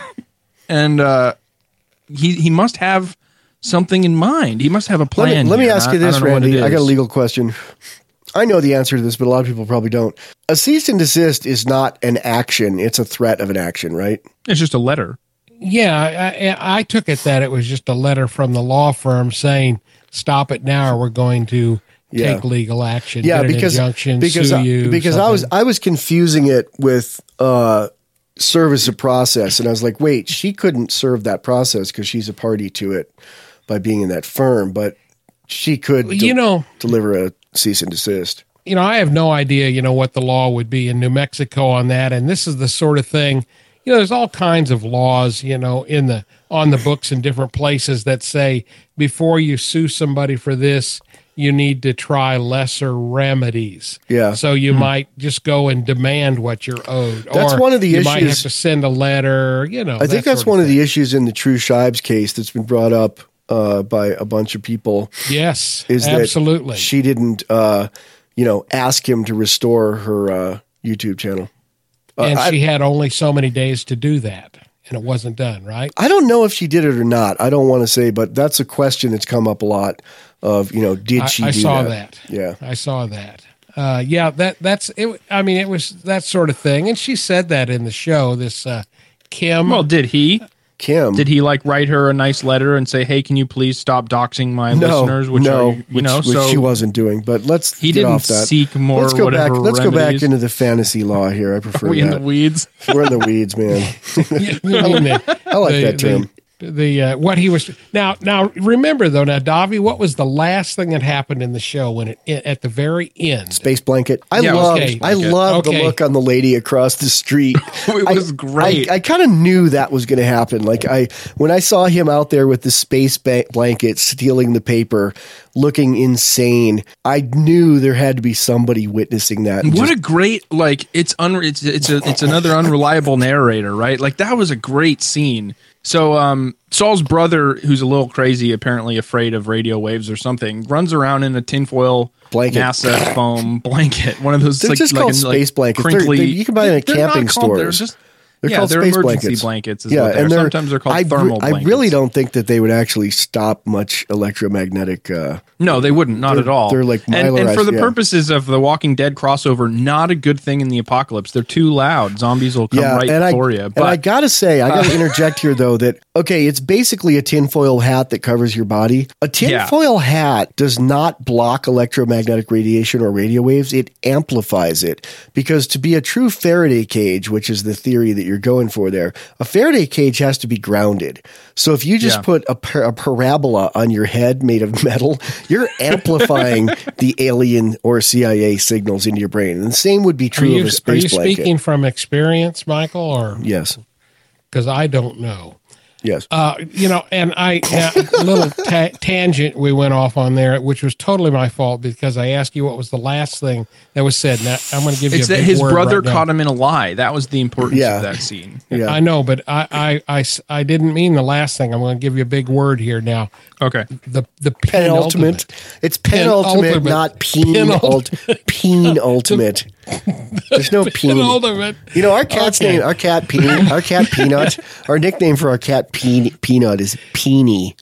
S3: and. uh He he must have something in mind. He must have a plan.
S1: Let me, let me
S3: here.
S1: ask
S3: I,
S1: you this,
S3: I
S1: Randy. I got a legal question. I know the answer to this, but a lot of people probably don't. A cease and desist is not an action. It's a threat of an action, right?
S3: It's just a letter.
S2: Yeah, I, I took it that it was just a letter from the law firm saying, stop it now or we're going to
S1: yeah.
S2: take legal action.
S1: Yeah,
S2: get an
S1: because,
S2: injunction,
S1: because,
S2: sue
S1: I,
S2: you,
S1: because I was I was confusing it with uh, service of process. And I was like, wait, she couldn't serve that process because she's a party to it by being in that firm. But she could
S2: you
S1: de-
S2: know,
S1: deliver a cease and desist.
S2: You know, I have no idea, you know, what the law would be in New Mexico on that. And this is the sort of thing, you know, there's all kinds of laws, you know, in the on the books in different places that say before you sue somebody for this, you need to try lesser remedies.
S1: Yeah.
S2: So you hmm. might just go and demand what you're owed.
S1: That's
S2: or
S1: one of the
S2: you
S1: issues.
S2: might have to send a letter, you know.
S1: I think that's one of, of the issues in the True Shibes case that's been brought up uh, by a bunch of people.
S2: Yes,
S1: is
S2: absolutely.
S1: That she didn't uh, you know, ask him to restore her uh, YouTube channel. Uh,
S2: and
S1: I,
S2: she had only so many days to do that, and it wasn't done, right?
S1: I don't know if she did it or not. I don't want to say, but that's a question that's come up a lot of, you know, did she
S2: I, I
S1: do
S2: saw
S1: that?
S2: that.
S1: Yeah.
S2: I saw that. Uh, yeah, that that's it. I mean, it was that sort of thing. And she said that in the show, this uh, Kim.
S3: Well, did he?
S1: Kim.
S3: Did he like write her a nice letter and say, "Hey, can you please stop doxing my
S1: no,
S3: listeners?" Which
S1: no,
S3: are, you
S1: which,
S3: know,
S1: which
S3: so
S1: she wasn't doing. But let's
S3: he
S1: get
S3: didn't
S1: off that.
S3: seek more.
S1: Let's go back.
S3: whatever
S1: Let's go back
S3: remedies.
S1: into the fantasy law here. I prefer
S3: Are we
S1: that.
S3: in the weeds?
S1: We're in the weeds, man.
S2: You mean the-
S1: I like
S2: the-
S1: that term.
S2: The, the uh, what he was now now remember though now Davi, what was the last thing that happened in the show when it at the very end?
S1: Space blanket. I
S2: Yeah,
S1: love.
S2: okay.
S1: I love
S2: Okay.
S1: the look on the lady across the street.
S3: It was
S1: I,
S3: great.
S1: I, I kind of knew that was going to happen. Like I, when I saw him out there with the space ba- blanket, stealing the paper, looking insane, I knew there had to be somebody witnessing that.
S3: What
S1: Just-
S3: a great like it's un it's it's a it's another unreliable narrator, right? Like that was a great scene. So um Saul's brother, who's a little crazy, apparently afraid of radio waves or something, runs around in a tinfoil
S1: Blanket.
S3: NASA foam blanket. One of those
S1: They're
S3: like,
S1: just
S3: like,
S1: called
S3: an,
S1: space
S3: like
S1: blankets. They're-
S3: crinkly.
S1: they- you can buy them at
S3: They're not
S1: camping
S3: called- They're
S1: stores.
S3: just
S1: They're
S3: yeah,
S1: called
S3: they're
S1: space
S3: emergency
S1: blankets.
S3: blankets. Is
S1: yeah,
S3: what they are.
S1: and they're,
S3: Sometimes they're called
S1: I,
S3: thermal
S1: I
S3: blankets.
S1: really don't think that they would actually stop much electromagnetic. Uh,
S3: No, they wouldn't. Not
S1: They're-
S3: at all.
S1: they're like
S3: and, and
S1: myelorized,
S3: for the
S1: yeah.
S3: purposes of the Walking Dead crossover, not a good thing in the apocalypse. They're too loud. Zombies will come
S1: yeah,
S3: right
S1: and I,
S3: for you.
S1: and
S3: But
S1: I gotta say, I gotta
S3: uh,
S1: interject here though that okay, it's basically a tinfoil hat that covers your body. A tinfoil hat does not block electromagnetic radiation or radio waves; it amplifies it. Because to be a true Faraday cage, which is the theory that you're going for there, a Faraday cage has to be grounded. So if you just
S3: Yeah.
S1: put a, par- a parabola on your head made of metal, you're amplifying the alien or C I A signals into your brain. And the same would be
S2: Are
S1: true
S2: you,
S1: of a
S2: are
S1: space
S2: you
S1: blanket.
S2: speaking from experience, Michael, or
S1: Yes.
S2: because I don't know?
S1: Yes.
S2: Uh, you know, and I uh, a little ta- tangent we went off on there, which was totally my fault because I asked you what was the last thing that was said. Now I'm going to give you
S3: it's
S2: a
S3: that
S2: big
S3: his
S2: word
S3: brother
S2: right now.
S3: caught him in a lie. That was the importance
S1: Yeah.
S3: of that scene.
S1: Yeah.
S2: I know, but I, I, I s- I didn't mean the last thing. I'm going to give you a big word here now.
S3: Okay.
S2: The the
S1: Penultimate.
S2: penultimate.
S1: It's penultimate,
S2: Penultimate.
S1: not penult. Penultimate. There's no peen.
S2: Penultimate.
S1: You know, our cat's
S2: Okay.
S1: name, our cat Peen, our cat Peanut, our nickname for our cat Peen, Peanut is Peeny.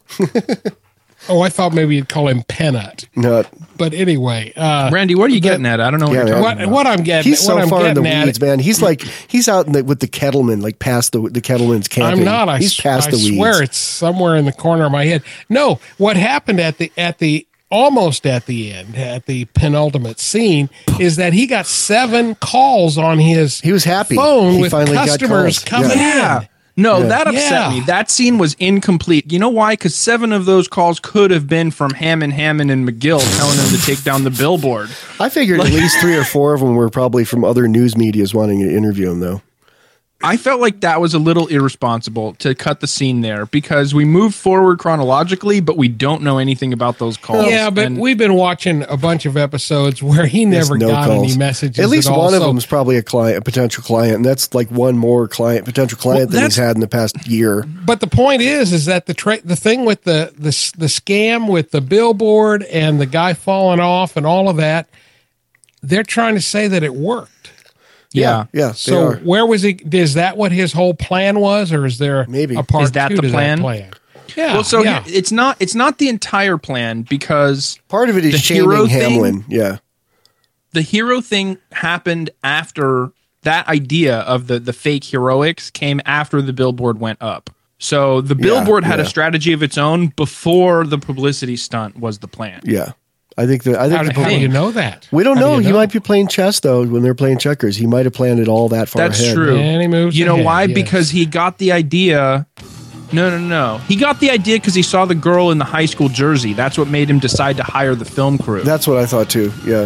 S2: Oh, I thought maybe you'd call him Penut.
S1: No,
S2: But anyway, uh,
S3: Randy, what are you getting at? I don't know what
S1: Yeah,
S3: you're
S1: man.
S3: talking
S2: what
S3: about.
S2: what I'm getting
S1: he's
S2: what
S1: so
S2: I'm
S1: far in the
S2: getting at
S1: weeds, man. He's like he's out in the, with the Kettleman, like past the the Kettleman's camping.
S2: I'm not. I,
S1: he's
S2: s-
S1: past
S2: I
S1: the weeds.
S2: swear it's somewhere in the corner of my head. No, what happened at the at the almost at the end at the penultimate scene is that he got seven calls on his
S1: He was happy.
S2: phone
S1: He
S2: with
S1: finally got
S2: customers
S1: calls.
S2: coming
S3: Yeah.
S2: in.
S3: No,
S1: Yeah.
S3: that upset
S2: Yeah.
S3: me. That scene was incomplete. You know why? Because seven of those calls could have been from Hammond, Hammond, and McGill telling him to take down the billboard.
S1: I figured at least three or four of them were probably from other news medias wanting to interview him, though.
S3: I felt like that was a little irresponsible to cut the scene there because we moved forward chronologically, but we don't know anything about those calls.
S2: Yeah, but
S3: And
S2: we've been watching a bunch of episodes where he
S1: There's
S2: never
S1: no
S2: got
S1: calls.
S2: any messages.
S1: At least
S2: all,
S1: one of
S2: so-
S1: them is probably a client, a potential client, and that's like one more client, potential client
S2: Well,
S1: that he's
S2: that's-
S1: had in the past year.
S2: But the point is, is that the tra- the thing with the, the the scam with the billboard and the guy falling off and all of that, they're trying to say that it worked.
S3: yeah.
S1: Yeah, they
S2: So
S1: are.
S2: where was he? Is that what his whole plan was, or is there
S1: Maybe.
S2: a part
S3: Is that
S2: two
S3: the
S2: to
S3: plan?
S2: That plan? Yeah.
S3: Well, so
S2: yeah.
S3: here- it's not it's not the entire plan because
S1: Part of it is
S3: the
S1: shaming
S3: hero thing-
S1: Hamlin. Yeah.
S3: the hero thing happened after that idea of the the fake heroics came after the billboard went up. So the billboard had
S1: yeah.
S3: a strategy of its own before the publicity stunt was the plan.
S1: Yeah. I think that I
S2: how,
S1: think
S2: do- how
S1: the,
S2: do you know that?
S1: we don't
S2: How do
S1: know.
S2: you
S1: He might be playing chess though when they're playing checkers. He might have planned it all that far
S3: That's
S1: ahead.
S3: true.
S2: And he moves
S3: You know
S2: ahead,
S3: why?
S2: yes.
S3: Because he got the idea. No, no, no. He got the idea because he saw the girl in the high school jersey. That's what made him decide to hire the film crew.
S1: That's what I thought too. Yeah.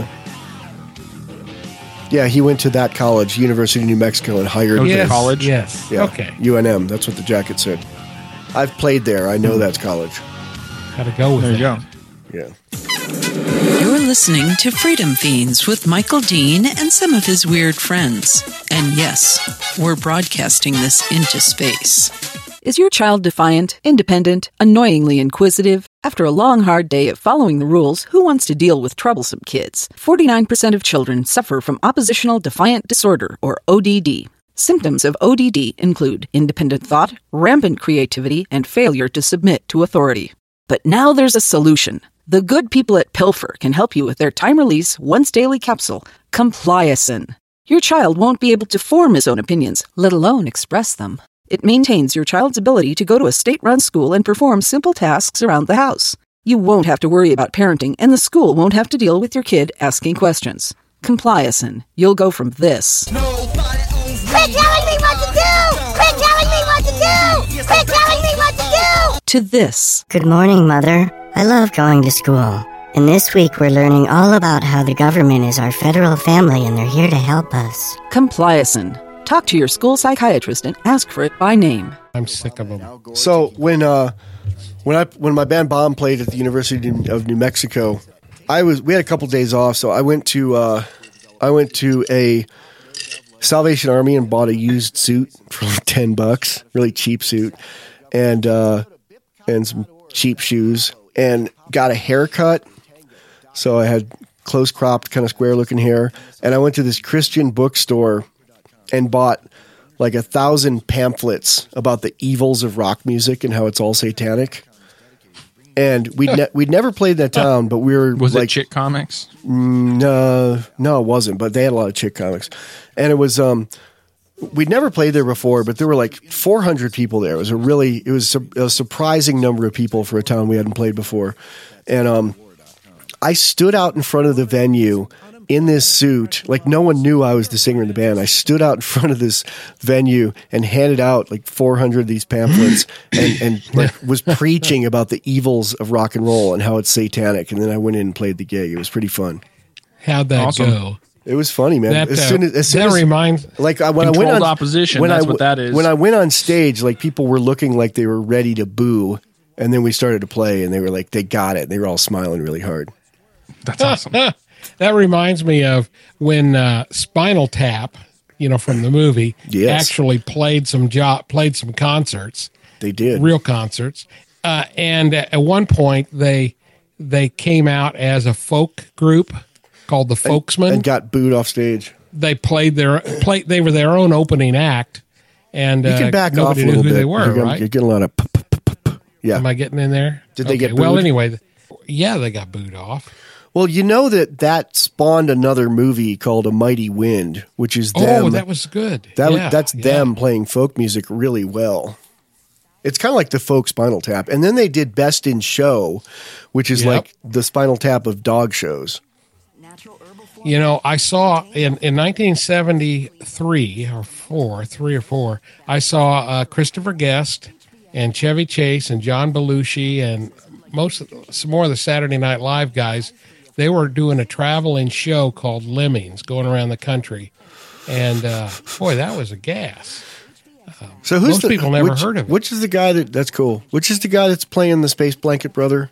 S1: Yeah, he went to that college, University of New Mexico, and hired
S3: Oh,
S1: the
S2: yes,
S3: college?
S2: Yes.
S1: Yeah,
S2: Okay.
S1: U N M. That's what the jacket said. I've played there. I know that's college.
S2: Got to go with
S3: there you
S2: that.
S3: go.
S1: Yeah.
S6: You're listening to Freedom Fiends with Michael Dean and some of his weird friends. And yes, we're broadcasting this into space.
S11: Is your child defiant, independent, annoyingly inquisitive? After a long, hard day of following the rules, who wants to deal with troublesome kids? forty-nine percent of children suffer from oppositional defiant disorder, or O D D. Symptoms of O D D include independent thought, rampant creativity, and failure to submit to authority. But now there's a solution. The good people at Pilfer can help you with their time-release, once-daily capsule, Compliacin. Your child won't be able to form his own opinions, let alone express them. It maintains your child's ability to go to a state-run school and perform simple tasks around the house. You won't have to worry about parenting, and the school won't have to deal with your kid asking questions. Compliacin. You'll go from this.
S12: Quit telling me what to do! Quit telling me what to do! Quit telling me what to do!
S11: To this.
S13: Good morning, Mother. I love going to school. And this week we're learning all about how the government is our federal family and they're here to help us.
S11: Compliacin. Talk to your school psychiatrist and ask for it by name.
S2: I'm sick of them.
S1: So when uh, when I when my band Bomb played at the University of New Mexico, I was we had a couple days off, so I went to uh, I went to a Salvation Army and bought a used suit for like ten bucks, really cheap suit, and uh, and some cheap shoes, and got a haircut. So I had close cropped, kind of square looking hair, and I went to this Christian bookstore and bought like a thousand pamphlets about the evils of rock music and how it's all satanic. And we'd ne- we'd never played that town, but we were
S3: was
S1: like,
S3: it Chick Comics?
S1: Mm, no, no, it wasn't. But they had a lot of Chick Comics, and it was um, we'd never played there before, but there were like four hundred people there. It was a really it was a, a surprising number of people for a town we hadn't played before, and um, I stood out in front of the venue in this suit, like no one knew I was the singer in the band. I stood out in front of this venue and handed out like four hundred of these pamphlets and, and like was preaching about the evils of rock and roll and how it's satanic. And then I went in and played the gig. It was pretty fun.
S2: How'd that
S3: Awesome.
S2: go?
S1: It was funny, man.
S2: That,
S1: as
S2: uh,
S1: soon as, as soon
S2: that
S1: as,
S2: reminds
S1: like I, when I
S3: Controlled
S1: went on
S3: opposition.
S1: when
S3: That's
S1: I,
S3: what that is.
S1: When I went on stage, like people were looking like they were ready to boo, and then we started to play, and they were like, they got it. They were all smiling really hard.
S3: That's awesome.
S2: That reminds me of when uh, Spinal Tap, you know, from the movie,
S1: Yes.
S2: actually played some jo- played some concerts.
S1: They did
S2: real concerts, uh, and at one point they they came out as a folk group called the Folksmen
S1: and, and got booed off stage.
S2: They played their play. They were their own opening act, and
S1: You can
S2: uh,
S1: back off
S2: nobody
S1: a
S2: knew
S1: little
S2: who
S1: bit.
S2: they were.
S1: You're, getting-
S2: right?
S1: you're getting a lot of. P- p- p- p- yeah.
S2: Am I getting in there?
S1: Did they
S2: Okay,
S1: get
S2: well?
S1: booed?
S2: Anyway, yeah, they got booed off.
S1: Well, you know that that spawned another movie called A Mighty Wind, which is them.
S2: Oh, that was good.
S1: That
S2: yeah,
S1: that's
S2: yeah.
S1: them playing folk music really well. It's kind of like the folk Spinal Tap, and then they did Best in Show, which is
S2: Yep.
S1: like the Spinal Tap of dog shows.
S2: You know, I saw in, in nineteen seventy-three or four, three or four, I saw uh, Christopher Guest and Chevy Chase and John Belushi and most of, some more of the Saturday Night Live guys. They were doing a traveling show called Lemmings, going around the country, and uh, boy, that was a gas. Uh,
S1: So who's
S2: most
S1: the,
S2: people never
S1: which,
S2: heard of it.
S1: Which is the guy that that's cool? Which is the guy that's playing the Space Blanket Brother?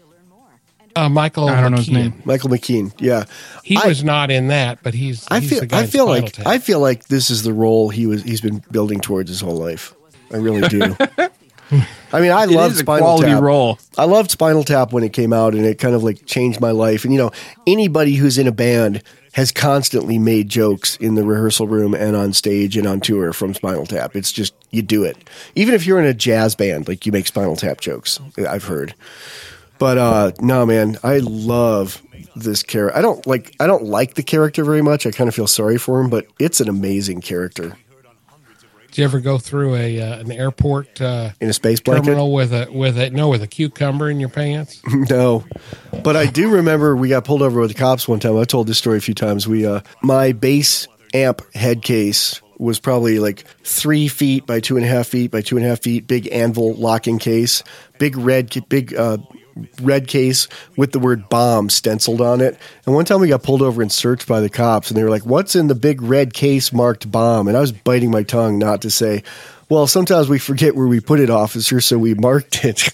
S2: Uh, Michael,
S3: I don't know his
S2: McKean.
S3: name.
S1: Michael McKean. Yeah,
S2: He
S1: I-
S2: was not in that, but he's.
S1: I
S2: he's
S1: feel
S2: the guy
S1: I
S2: in
S1: feel
S2: Spinal
S1: like
S2: Tap.
S1: I feel like this is the role he was he's been building towards his whole life. I really do. I mean, I
S3: It
S1: love
S3: is a
S1: Spinal
S3: quality
S1: Tap.
S3: role.
S1: I loved Spinal Tap when it came out, and it kind of like changed my life. And you know, anybody who's in a band has constantly made jokes in the rehearsal room and on stage and on tour from Spinal Tap. It's just you do it. Even if you're in a jazz band, like you make Spinal Tap jokes. I've heard. But uh, no, man, I love this character. I don't like I don't like the character very much. I kind of feel sorry for him, but it's an amazing character.
S2: Did you ever go through a uh, an airport uh,
S1: In a space blanket?
S2: terminal with a with a no with a cucumber in your pants?
S1: No, but I do remember we got pulled over with the cops one time. I told this story a few times. We uh, my bass amp head case was probably like three feet by two and a half feet by two and a half feet. Big anvil locking case, big red, big uh, red case with the word bomb stenciled on it. And one time we got pulled over and searched by the cops, and they were like, "What's in the big red case marked bomb?" And I was biting my tongue not to say, "Well, sometimes we forget where we put it, officer, so we marked it."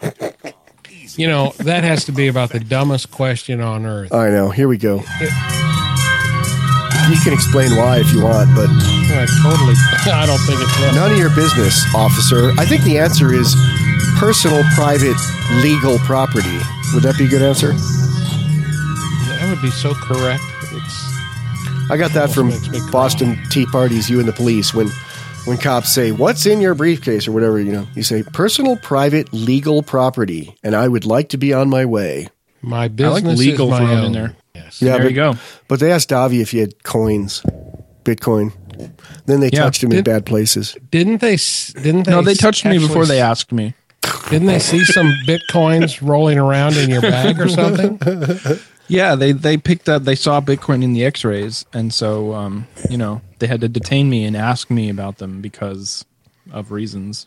S2: You know, that has to be about the dumbest question on earth.
S1: I know. Here we go. You can explain why if you want, but
S2: I totally. I don't think it's that.
S1: None of your business, officer. I think the answer is personal, private, legal property. Would that be a good answer?
S2: That would be so correct. It's.
S1: I got that from Boston Tea Parties, You and the Police, when when cops say, "What's in your briefcase?" or whatever, you know, you say, "Personal, private, legal property," and I would like to be on my way.
S2: My business
S3: I like legal
S2: is my
S3: thrown
S2: own.
S3: in there.
S2: Yes.
S1: Yeah,
S3: there
S1: but,
S3: you go.
S1: But they asked Davi if he had coins, Bitcoin. Then they
S3: Yeah.
S1: touched him in
S2: Did-
S1: bad places.
S2: Didn't they? s- Didn't they?
S3: No, they
S2: s-
S3: touched me
S2: actually
S3: before they
S2: s-
S3: asked me.
S2: Didn't they see some bitcoins rolling around in your bag or something?
S3: Yeah, they they picked up. They saw Bitcoin in the X-rays, and so um, you know they had to detain me and ask me about them because of reasons.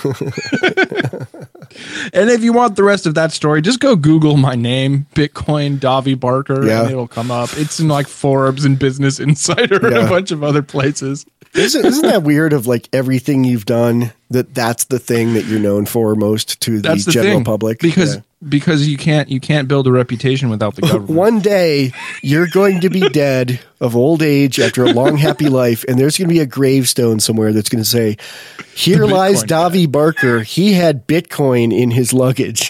S3: And if you want the rest of that story, just go Google my name, Bitcoin Davi Barker,
S1: Yeah.
S3: and it'll come up. It's in like Forbes and Business Insider and
S1: Yeah.
S3: a bunch of other places.
S1: Isn't, isn't that weird of like everything you've done, that that's the thing that you're known for most to the,
S3: That's the
S1: general
S3: thing,
S1: public?
S3: because
S1: Yeah.
S3: because you can't you can't build a reputation without the government.
S1: One day you're going to be dead of old age after a long, happy life, and there's going to be a gravestone somewhere that's going to say, "Here
S3: The
S1: lies
S3: Bitcoin
S1: Davi Barker. He had Bitcoin in his luggage."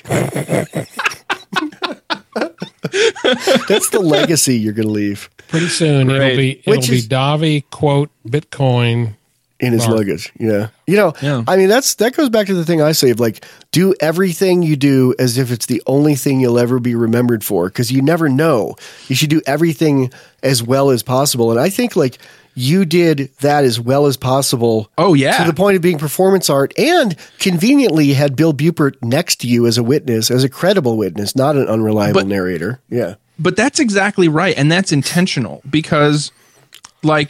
S1: That's the legacy you're going to leave
S2: Pretty soon
S3: Great.
S2: it'll be it'll
S1: Which
S2: be
S1: is-
S2: Davi quote Bitcoin.
S1: in his
S2: Mark.
S1: luggage. Yeah. You know,
S3: Yeah.
S1: I mean, that's, that goes back to the thing I say of like, do everything you do as if it's the only thing you'll ever be remembered for. Cause you never know. You should do everything as well as possible. And I think like you did that as well as possible.
S3: Oh, yeah.
S1: To the point of being performance art, and conveniently had Bill Bupert next to you as a witness, as a credible witness, not an unreliable
S3: But-
S1: narrator. Yeah.
S3: But that's exactly right, and that's intentional because, like,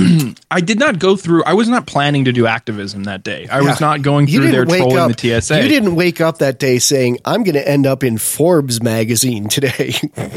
S3: I did not go through. I was not planning to do activism that day. I was
S1: Yeah.
S3: not going
S1: You
S3: through there
S1: didn't wake
S3: trolling
S1: up-
S3: the T S A.
S1: You didn't wake up that day saying, "I'm going to end up in Forbes magazine today."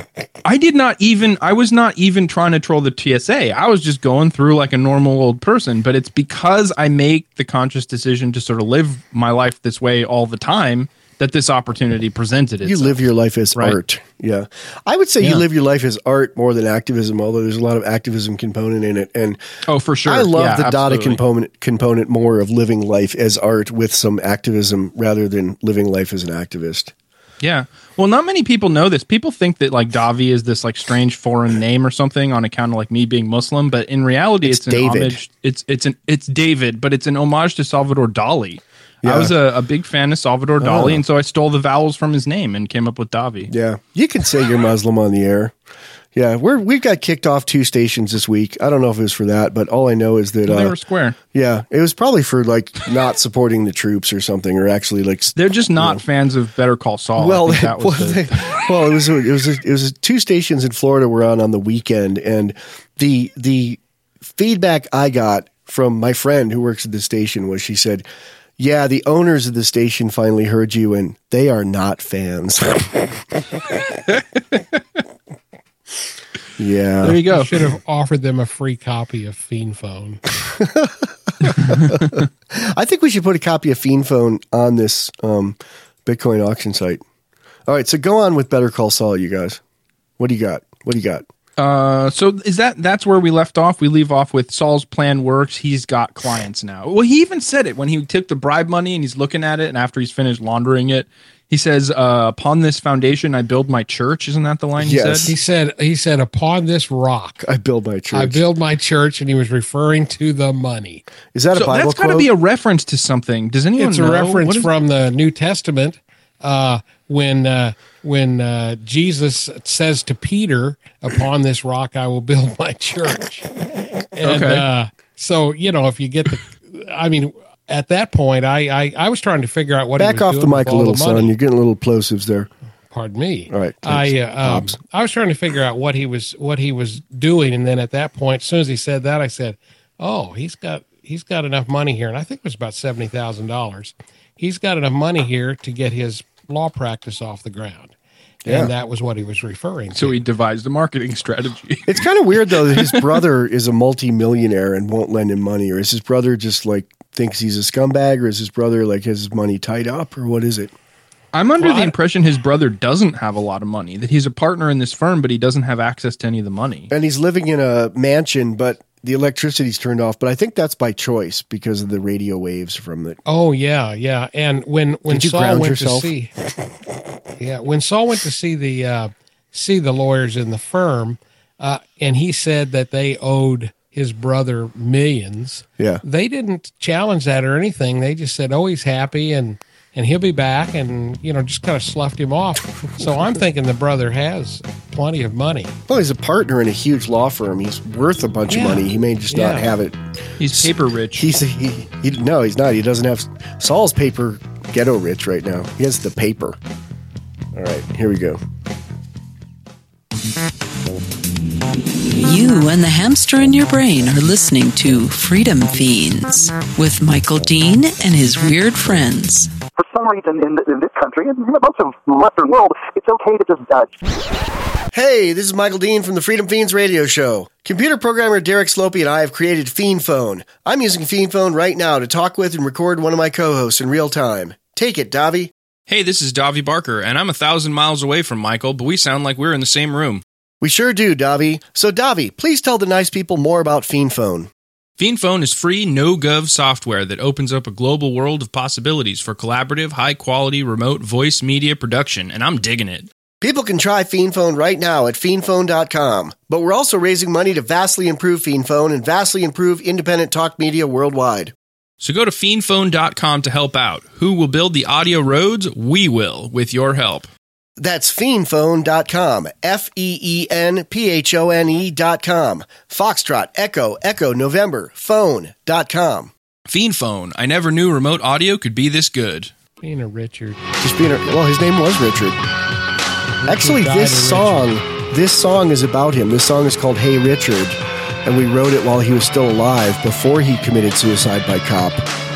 S3: I did not even. I was not even trying to troll the T S A. I was just going through like a normal old person. But it's because I make the conscious decision to sort of live my life this way all the time that this opportunity presented itself.
S1: You live your life as
S3: Right.
S1: art. Yeah. I would say
S3: Yeah.
S1: you live your life as art more than activism, although there's a lot of activism component in it. And
S3: Oh, for sure.
S1: I love
S3: Yeah,
S1: the data
S3: absolutely.
S1: component component more of living life as art with some activism rather than living life as an activist.
S3: Yeah. Well, not many people know this. People think that like Davi is this like strange foreign name or something on account of like me being Muslim, but in reality,
S1: It's
S3: it's, an
S1: David.
S3: homage. It's it's an it's David, but it's an homage to Salvador Dali.
S1: Yeah.
S3: I was a, a big fan of Salvador Dali,
S1: Oh.
S3: and so I stole the vowels from his name and came up with Davi.
S1: Yeah. You can say you're Muslim on the air. Yeah, we're we got kicked off two stations this week. I don't know if it was for that, but all I know is that
S3: Well, they
S1: uh,
S3: were square.
S1: yeah, it was probably for like not supporting the troops or something, or actually like
S3: They're just not fans of Better Call Saul.
S1: Well,
S3: I think that was
S1: well,
S3: the-
S1: they- well, it was it was it was two stations in Florida were on on the weekend, and the the feedback I got from my friend who works at the station was she said, "Yeah, the owners of the station finally heard you, and they are not fans." Yeah,
S3: There you go.
S2: I should have offered them a free copy of Fiend Phone.
S1: I think we should put a copy of Fiend Phone on this um, Bitcoin auction site. All right, so go on with Better Call Saul, you guys. What do you got? What do you got?
S3: Uh, so is that that's where we left off? We leave off with Saul's plan works. He's got clients now. Well, he even said it when he took the bribe money and he's looking at it, and after he's finished laundering it, he says, uh, "Upon this foundation, I build my church." Isn't that the line he
S1: Yes.
S3: said?
S2: He said, "He said, upon this rock,
S1: I build my church.
S2: I build my church," and he was referring to the money.
S1: Is that a
S3: So
S1: Bible
S3: that's got to
S1: quote?
S3: be a reference to something. Does anyone
S2: It's
S3: know?
S2: a reference
S3: What is-
S2: from the New Testament uh, when uh, when uh, Jesus says to Peter, "Upon this rock I will build my church." And
S3: Okay.
S2: uh, so you know, if you get the, I mean, at that point, I I, I was trying to figure out what.
S1: Back
S2: he was
S1: off
S2: doing
S1: the mic
S2: with
S1: a
S2: all
S1: little,
S2: the
S1: son.
S2: money.
S1: You're getting a little plosives there.
S2: Pardon me.
S1: All right,
S2: I
S1: thanks.
S2: uh, um,
S1: Pops.
S2: I was trying to figure out what he was what he was doing, and then at that point, as soon as he said that, I said, "Oh, he's got he's got enough money here," and I think it was about seventy thousand dollars. He's got enough money here to get his law practice off the ground,
S1: Yeah.
S2: and that was what he was referring to.
S3: So he devised a marketing strategy.
S1: It's kind of weird though that his brother is a multi-millionaire and won't lend him money, or is his brother just like thinks he's a scumbag, or is his brother like has his money tied up, or what is it?
S3: I'm under
S2: Well,
S3: the
S2: I-
S3: impression his brother doesn't have a lot of money, that he's a partner in this firm, but he doesn't have access to any of the money.
S1: And he's living in a mansion, but the electricity's turned off. But I think that's by choice because of the radio waves from it.
S2: Oh yeah, yeah. And when when
S1: Did you
S2: Saul
S1: ground
S2: went
S1: yourself?
S2: to see, yeah, when Saul went to see the uh, see the lawyers in the firm, uh, and he said that they owed his brother millions.
S1: Yeah.
S2: They didn't challenge that or anything. They just said, "Oh, he's happy and and he'll be back," and you know, just kind of sloughed him off. So I'm thinking the brother has plenty of money.
S1: Well, he's a partner in a huge law firm. He's worth a bunch
S2: Yeah.
S1: of money. He may just
S2: Yeah.
S1: not have it.
S3: He's paper rich.
S1: He's he, he no, he's not. He doesn't have Saul's paper ghetto rich right now. He has the paper. All right, here we go.
S6: You and the hamster in your brain are listening to Freedom Fiends with Michael Dean and his weird friends.
S14: For some reason in, in this country, and in most of the Western world, it's okay to just judge.
S1: Hey, this is Michael Dean from the Freedom Fiends radio show. Computer programmer Derek Slopey and I have created Fiend Phone. I'm using Fiend Phone right now to talk with and record one of my co-hosts in real time. Take it, Davi.
S15: Hey, this is Davi Barker, and I'm a thousand miles away from Michael, but we sound like we're in the same room.
S1: We sure do, Davi. So, Davi, please tell the nice people more about Fiend Phone.
S15: Fiend Phone is free, no-gov software that opens up a global world of possibilities for collaborative, high-quality, remote voice media production, and I'm digging it.
S1: People can try Fiend Phone right now at fiend phone dot com. But we're also raising money to vastly improve Fiend Phone and vastly improve independent talk media worldwide.
S15: So go to fiend phone dot com to help out. Who will build the audio roads? We will, with your help.
S1: That's fiend phone dot com. F E E N P H O N E dot com. Foxtrot, Echo, Echo, November, phone dot com.
S15: Fiend Phone. I never knew remote audio could be this good.
S2: Being a Richard.
S1: Just being a, well, his name was Richard. Actually,
S2: died
S1: this
S2: of
S1: song, this song is about him. This song is called Hey Richard, and we wrote it while he was still alive, before he committed suicide by cop.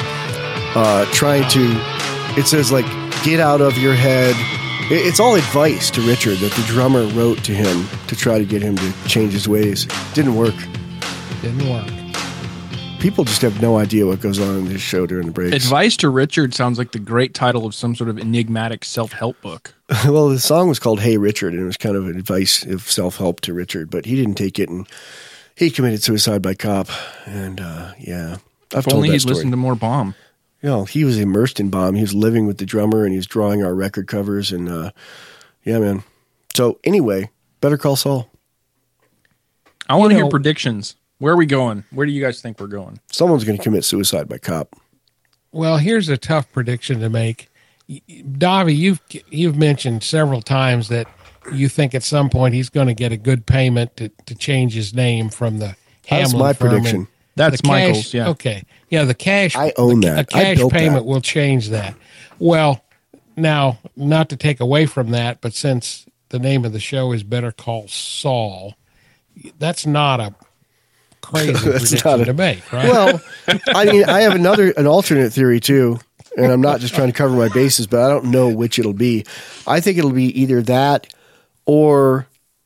S1: Uh, trying to, it says like, get out of your head. It- It's all advice to Richard that the drummer wrote to him to try to get him to change his ways. Didn't work.
S2: Didn't work.
S1: People just have no idea what goes on in this show during the breaks.
S3: Advice to Richard sounds like the great title of some sort of enigmatic self-help book.
S1: Well, the song was called Hey Richard, and it was kind of advice of self-help to Richard, but he didn't take it, and he committed suicide by cop. And uh, yeah, I've
S3: If
S1: told
S3: only
S1: that
S3: he'd
S1: story.
S3: listened to more Bomb.
S1: You know, he was immersed in Bomb. He was living with the drummer, and he was drawing our record covers, and uh, yeah, man. So anyway, Better Call Saul.
S3: I want to
S2: You
S3: hear
S2: know-
S3: predictions. Where are we going? Where do you guys think we're going?
S1: Someone's going to commit suicide by cop.
S2: Well, here's a tough prediction to make. Davi, you've you've mentioned several times that you think at some point he's going to get a good payment to, to change his name from the
S1: That's
S2: Hamlin
S1: my
S2: firm
S1: prediction.
S2: and
S3: That's
S2: the cash-
S3: Michael's, yeah.
S2: Okay. Yeah, the cash.
S1: I own
S2: the,
S1: that.
S2: A
S1: I
S2: cash
S1: built
S2: payment
S1: that.
S2: will change that. Well, now, not to take away from that, but since the name of the show is Better Call Saul, that's not a crazy
S1: That's
S2: prediction
S1: not a-
S2: to make, right?
S1: Well, I mean, I have another, an alternate theory too, and I'm not just trying to cover my bases, but I don't know which it'll be. I think it'll be either that or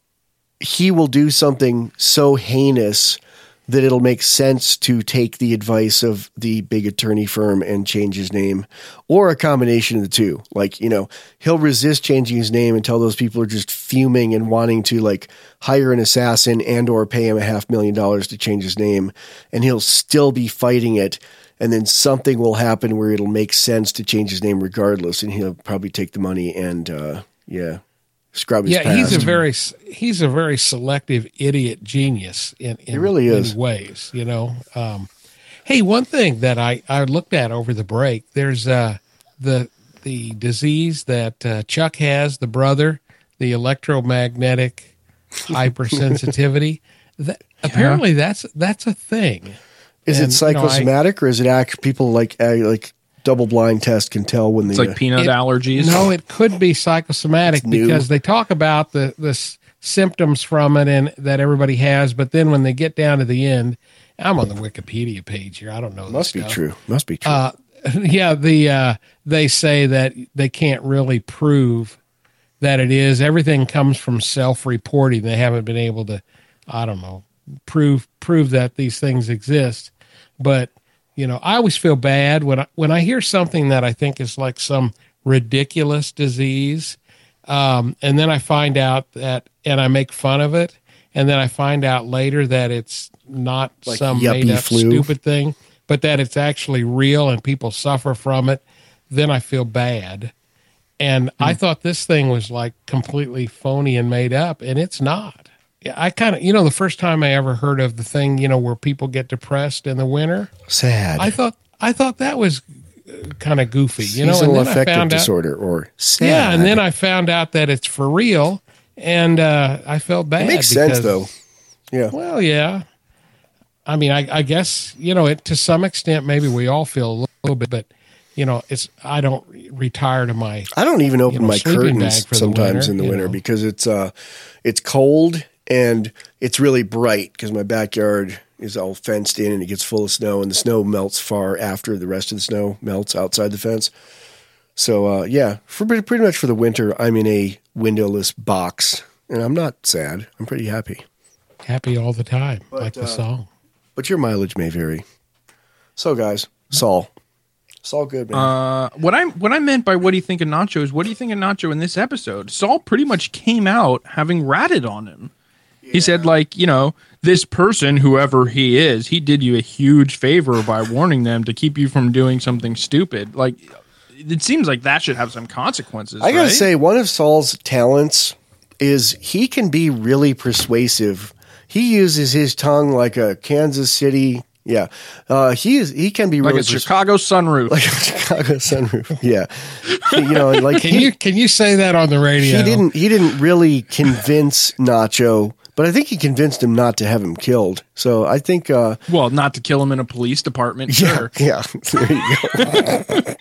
S1: he will do something so heinous that it'll make sense to take the advice of the big attorney firm and change his name, or a combination of the two. Like, you know, he'll resist changing his name until those people are just fuming and wanting to like hire an assassin and or pay him a half million dollars to change his name, and he'll still be fighting it. And then something will happen where it'll make sense to change his name regardless, and he'll probably take the money and uh, yeah. Scrub his
S2: yeah,
S1: past.
S2: he's a very he's a very selective idiot genius in, in
S1: He really
S2: many
S1: is.
S2: ways, you know. Um, hey, one thing that I, I looked at over the break, there's uh, the the disease that uh, Chuck has, the brother, the electromagnetic hypersensitivity. That apparently that's that's a thing.
S1: Is
S2: And,
S1: it
S2: you know, I-
S1: psychosomatic or is it act people like uh, like double blind test can tell when they
S3: It's like
S1: uh,
S3: peanut
S2: It-
S3: allergies.
S2: No, it could be psychosomatic
S1: It's new.
S2: because they talk about the the s- symptoms from it and that everybody has, but then when they get down to the end, I'm on the Wikipedia page here. I don't know.
S1: must
S2: this
S1: be
S2: stuff.
S1: true. Must be true.
S2: Uh, yeah, the uh, they say that they can't really prove that it is. Everything comes from self-reporting. They haven't been able to, I don't know, prove prove that these things exist. But you know, I always feel bad when I when I hear something that I think is like some ridiculous disease. Um, and then I find out that, and I make fun of it. And then I find out later that it's not
S1: Like
S2: some
S1: yuppie
S2: made up
S1: flu.
S2: stupid thing, but that it's actually real and people suffer from it. Then I feel bad. And
S1: Hmm.
S2: I thought this thing was like completely phony and made up, and it's not. Yeah, I kind of, you know, the first time I ever heard of the thing, you know, where people get depressed in the winter,
S1: Sad.
S2: I thought, I thought that was kind of goofy, you know.
S1: Seasonal
S2: And then I
S1: affective
S2: found out,
S1: disorder or sad.
S2: yeah, and then I found out that it's for real, and uh, I felt bad.
S1: It makes
S2: because,
S1: sense, though. Yeah.
S2: Well, yeah. I mean, I, I guess, you know, it to some extent, maybe we all feel a little bit, but, you know, it's, I don't retire to my,
S1: I don't even open
S2: you know,
S1: my
S2: sleeping
S1: curtains
S2: bag for the
S1: sometimes
S2: winter,
S1: in the
S2: you
S1: winter
S2: know.
S1: because it's uh it's cold and it's really bright because my backyard is all fenced in and it gets full of snow and the snow melts far after the rest of the snow melts outside the fence. So uh, yeah, for pretty pretty much for the winter, I'm in a windowless box and I'm not sad. I'm pretty happy.
S2: happy all the time, like the
S1: uh,
S2: song.
S1: But your mileage may vary. So guys, Saul. Saul Goodman.
S3: Uh, what I what I meant by what do you think of Nacho is what do you think of Nacho in this episode? Saul pretty much came out having ratted on him. He said, like, you know, this person, whoever he is, he did you a huge favor by warning them to keep you from doing something stupid. Like, it seems like that should have some consequences.
S1: I gotta
S3: right?
S1: say, one of Saul's talents is he can be really persuasive. He uses his tongue like a Kansas City. Yeah, uh, he is. He can be
S3: like
S1: really
S3: a Chicago sunroof.
S1: like a Chicago sunroof. Yeah, you know, like
S2: Can
S1: he,
S2: you can you say that on the radio?
S1: he didn't. He didn't really convince Nacho, but I think he convinced him not to have him killed. So I think. Uh,
S3: Well, not to kill him in a police department.
S1: yeah,
S3: Sure.
S1: yeah. There you go.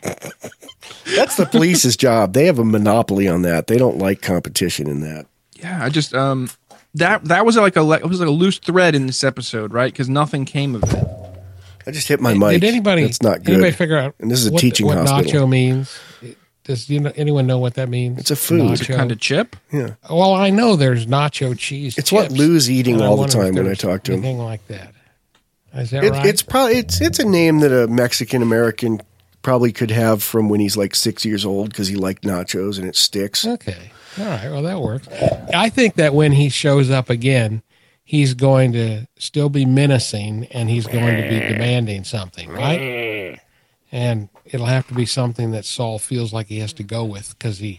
S1: That's the police's job. They have a monopoly on that. They don't like competition in that.
S3: Yeah, I just um that that was like a le- it was like a loose thread in this episode, right? Because nothing came of it.
S1: I just hit my
S2: Did
S1: mic.
S2: anybody?
S1: That's not good.
S2: Anybody figure out?
S1: And this is a
S2: what,
S1: teaching
S2: what
S1: hospital.
S2: nacho means? Does you know, anyone know what that means?
S1: It's a food.
S3: It's a kind of chip.
S1: Yeah.
S2: Well, I know there's nacho cheese.
S1: It's what
S2: chips,
S1: Lou's eating
S2: and I
S1: all the
S2: wonder if
S1: time when I
S2: there's
S1: talk to him.
S2: Anything like that? Is that
S1: It,
S2: right?
S1: It's probably it's it's a name that a Mexican American probably could have from when he's like six years old because he liked nachos and it sticks.
S2: Okay. All right. Well, that works. I think that when he shows up again, he's going to still be menacing and he's going to be demanding something, right? And it'll have to be something that Saul feels like he has to go with because he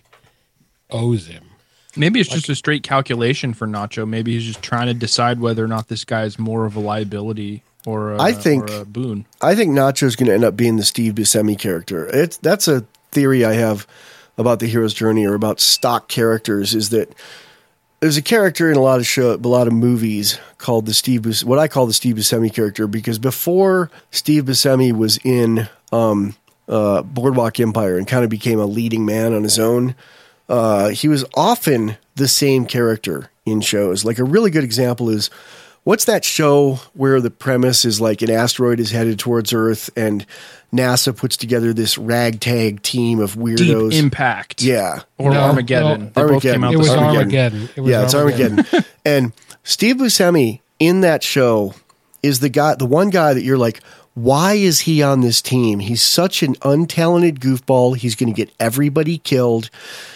S2: owes him.
S3: Maybe it's just a straight calculation for Nacho. Maybe he's just trying to decide whether or not this guy is more of a liability or a,
S1: I think-
S3: or a boon.
S1: I think Nacho's going to end up being the Steve Buscemi character. It's that's a theory I have about the hero's journey or about stock characters is that there's a character in a lot of show, a lot of movies called the Steve, Bus- what I call the Steve Buscemi character, because before Steve Buscemi was in um, uh, Boardwalk Empire and kind of became a leading man on his own, uh, he was often the same character in shows. Like a really good example is, what's that show where the premise is like an asteroid is headed towards Earth and NASA puts together this ragtag team of weirdos?
S3: Deep Impact.
S1: Yeah.
S3: Or
S2: No,
S3: Armageddon.
S2: no.
S3: They both
S1: Armageddon.
S3: came out
S2: It
S3: the
S2: was
S3: same-
S2: Armageddon. It was
S1: yeah, it's
S2: Armageddon.
S1: Armageddon. And Steve Buscemi in that show is the guy, the one guy that you're like, why is he on this team? He's such an untalented goofball. He's going to get everybody killed.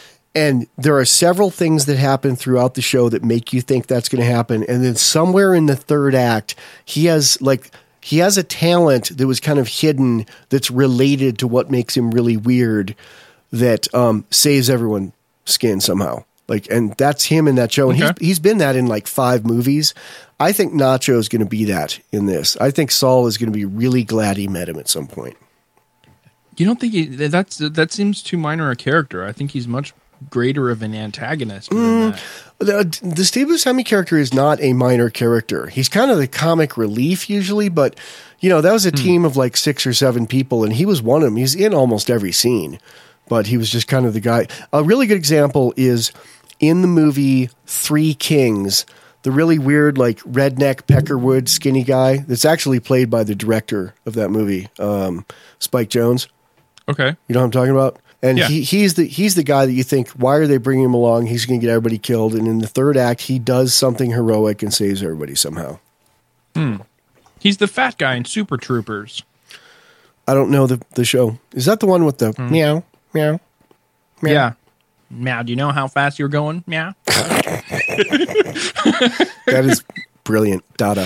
S1: And there are several things that happen throughout the show that make you think that's going to happen. And then somewhere in the third act, he has like he has a talent that was kind of hidden that's related to what makes him really weird that um, saves everyone's skin somehow. Like, and that's him in that show. And
S3: Okay.
S1: he's, he's been that in like five movies. I think Nacho is going to be that in this. I think Saul is going to be really glad he met him at some point.
S3: You don't think he, that's that seems too minor a character? I think he's much greater of an antagonist than that.
S1: The, the Steve Buscemi character is not a minor character. He's kind of the comic relief usually, but you know, that was a team of like six or seven people and he was one of them. He's in almost every scene, but he was just kind of the guy. A really good example is in the movie Three Kings, the really weird, like redneck Peckerwood skinny guy that's actually played by the director of that movie, um, Spike Jonze.
S3: Okay.
S1: You know what I'm talking about? And
S3: Yeah.
S1: he, he's the he's the guy that you think, why are they bringing him along? He's going to get everybody killed. And in the third act, he does something heroic and saves everybody somehow.
S3: Hmm. He's the fat guy in Super Troopers.
S1: I don't know the the show. Is that the one with the meow meow?
S3: Meow. Yeah. Meow, do you know how fast you're going? Meow.
S1: That is brilliant. Dada.